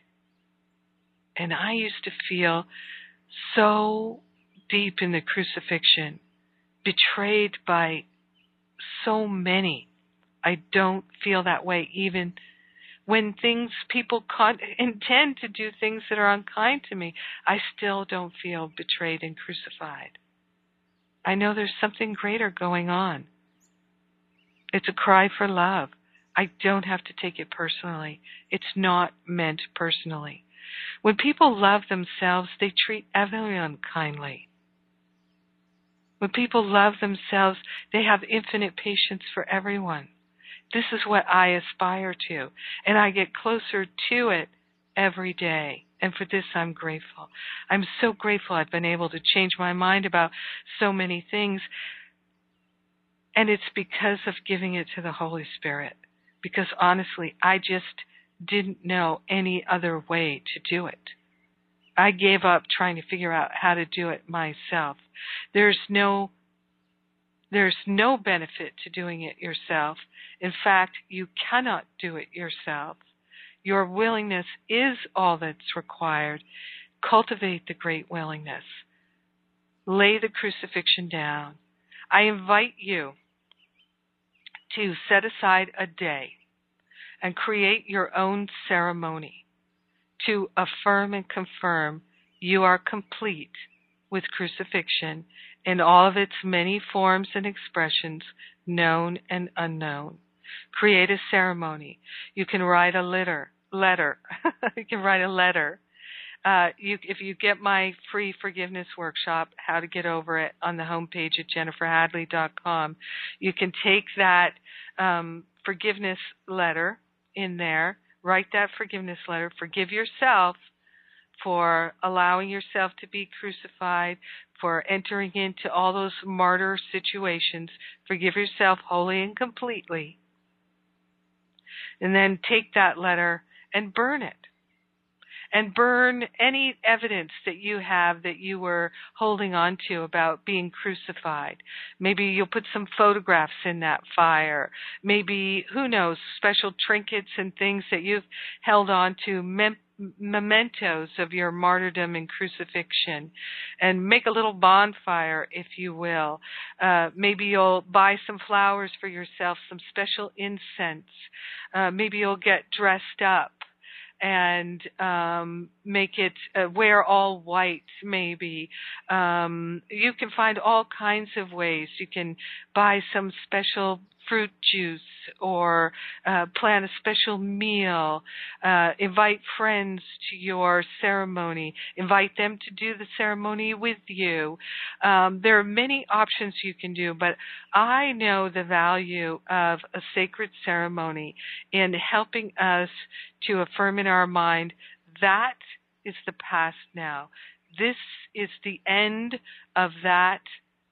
And I used to feel so deep in the crucifixion, betrayed by so many. I don't feel that way even when things, people con- intend to do things that are unkind to me. I still don't feel betrayed and crucified. I know there's something greater going on. It's a cry for love. I don't have to take it personally. It's not meant personally. When people love themselves, they treat everyone kindly. When people love themselves, they have infinite patience for everyone. This is what I aspire to, and I get closer to it every day. And for this, I'm grateful. I'm so grateful I've been able to change my mind about so many things. And it's because of giving it to the Holy Spirit. Because honestly, I just didn't know any other way to do it. I gave up trying to figure out how to do it myself. There's no There's no benefit to doing it yourself. In fact, you cannot do it yourself. Your willingness is all that's required. Cultivate the great willingness. Lay the crucifixion down. I invite you to set aside a day and create your own ceremony to affirm and confirm you are complete with crucifixion in all of its many forms and expressions, known and unknown. Create a ceremony. You can write a letter. Letter. You can write a letter. Uh, you, if you get my free forgiveness workshop, How to Get Over It, on the homepage at jennifer hadley dot com, you can take that um, forgiveness letter in there, write that forgiveness letter, forgive yourself for allowing yourself to be crucified, for entering into all those martyr situations. Forgive yourself wholly and completely. And then take that letter and burn it. And burn any evidence that you have that you were holding on to about being crucified. Maybe you'll put some photographs in that fire. Maybe, who knows, special trinkets and things that you've held on to, mem- mementos of your martyrdom and crucifixion. And make a little bonfire, if you will. Uh, maybe you'll buy some flowers for yourself, some special incense. Uh, maybe you'll get dressed up and um, make it, uh, wear all white maybe. Um, you can find all kinds of ways. You can buy some special fruit juice or uh, plan a special meal. Uh, invite friends to your ceremony. Invite them to do the ceremony with you. Um, there are many options you can do, but I know the value of a sacred ceremony in helping us to affirm in our mind that is the past now. This is the end of that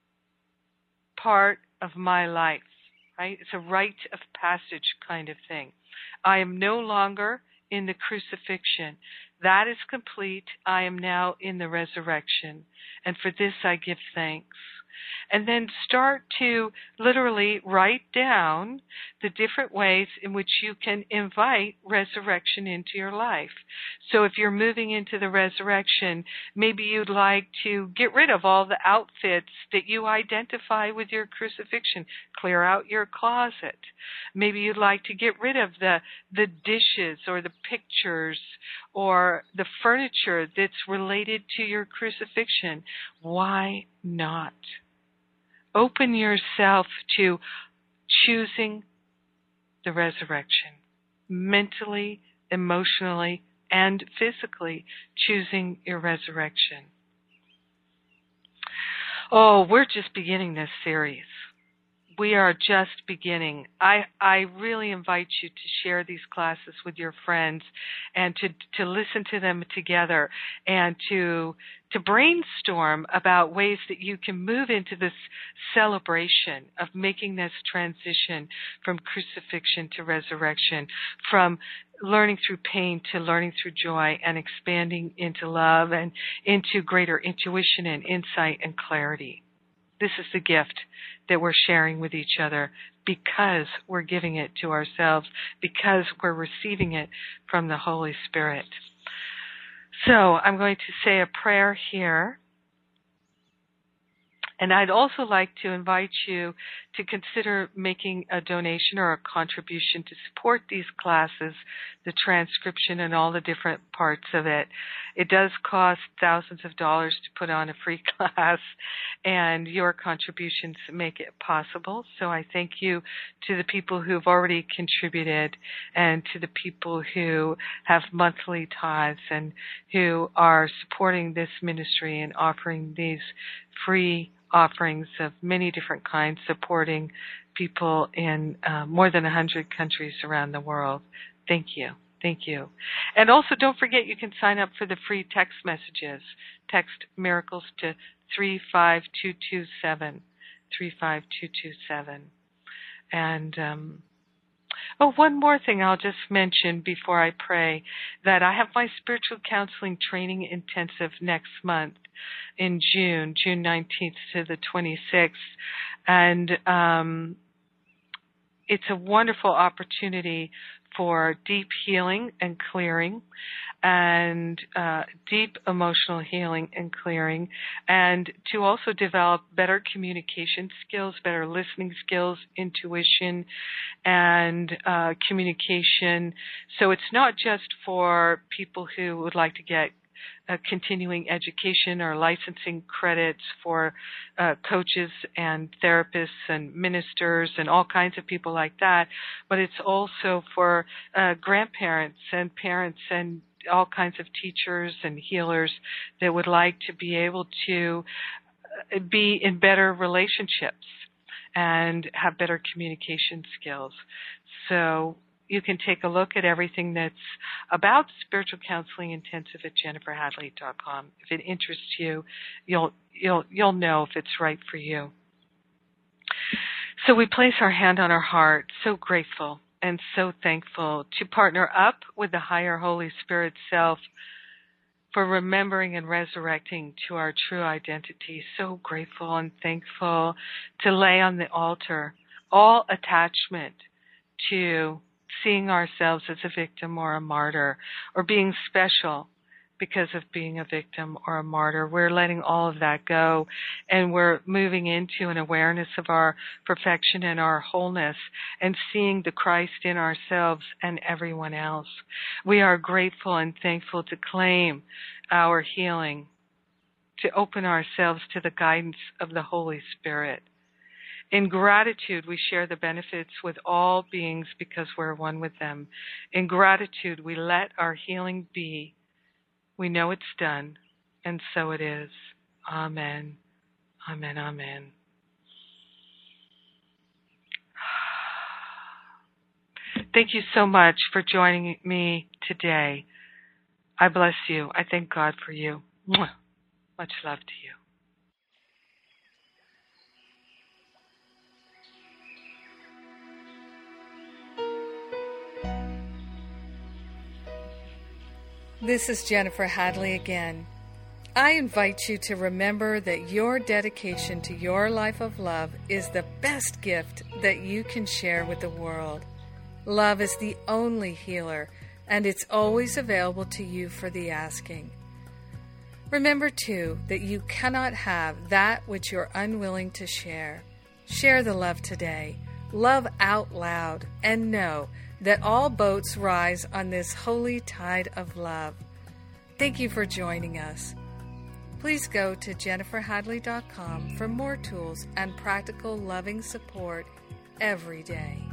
part of my life. Right? It's a rite of passage kind of thing. I am no longer in the crucifixion. That is complete. I am now in the resurrection. And for this I give thanks. And then start to literally write down the different ways in which you can invite resurrection into your life. So if you're moving into the resurrection, maybe you'd like to get rid of all the outfits that you identify with your crucifixion. Clear out your closet. Maybe you'd like to get rid of the, the dishes or the pictures or the furniture that's related to your crucifixion. Why not? Open yourself to choosing the resurrection, mentally, emotionally, and physically choosing your resurrection. Oh, we're just beginning this series. We are just beginning. I, I really invite you to share these classes with your friends and to, to listen to them together and to, to brainstorm about ways that you can move into this celebration of making this transition from crucifixion to resurrection, from learning through pain to learning through joy and expanding into love and into greater intuition and insight and clarity. This is the gift that we're sharing with each other because we're giving it to ourselves, because we're receiving it from the Holy Spirit. So I'm going to say a prayer here. And I'd also like to invite you to consider making a donation or a contribution to support these classes, the transcription and all the different parts of it. It does cost thousands of dollars to put on a free class, and your contributions make it possible. So I thank you to the people who've already contributed and to the people who have monthly tithes and who are supporting this ministry and offering these free offerings of many different kinds, supporting people in uh, more than one hundred countries around the world. Thank you. Thank you. And also don't forget you can sign up for the free text messages. Text miracles to three five two two seven, three five two two seven. And um, oh, one more thing I'll just mention before I pray, that I have my spiritual counseling training intensive next month in June, June nineteenth to the twenty-sixth. And um, it's a wonderful opportunity for deep healing and clearing, and uh, deep emotional healing and clearing, and to also develop better communication skills, better listening skills, intuition, and uh, communication. So it's not just for people who would like to get a continuing education or licensing credits for uh, coaches and therapists and ministers and all kinds of people like that, but it's also for uh, grandparents and parents and all kinds of teachers and healers that would like to be able to be in better relationships and have better communication skills. So you can take a look at everything that's about spiritual counseling intensive at jennifer hadley dot com. If it interests you, you'll you'll you'll know if it's right for you. So we place our hand on our heart, so grateful, and so thankful to partner up with the higher Holy Spirit self for remembering and resurrecting to our true identity. So grateful and thankful to lay on the altar all attachment to seeing ourselves as a victim or a martyr, or being special because of being a victim or a martyr. We're letting all of that go, and we're moving into an awareness of our perfection and our wholeness, and seeing the Christ in ourselves and everyone else. We are grateful and thankful to claim our healing, to open ourselves to the guidance of the Holy Spirit. In gratitude, we share the benefits with all beings because we're one with them. In gratitude, we let our healing be. We know it's done, and so it is. Amen. Amen. Amen. Thank you so much for joining me today. I bless you. I thank God for you. Much love to you. This is Jennifer Hadley again. I invite you to remember that your dedication to your life of love is the best gift that you can share with the world. Love is the only healer, and it's always available to you for the asking. Remember, too, that you cannot have that which you're unwilling to share. Share the love today. Love out loud, and know that all boats rise on this holy tide of love. Thank you for joining us. Please go to jennifer hadley dot com for more tools and practical loving support every day.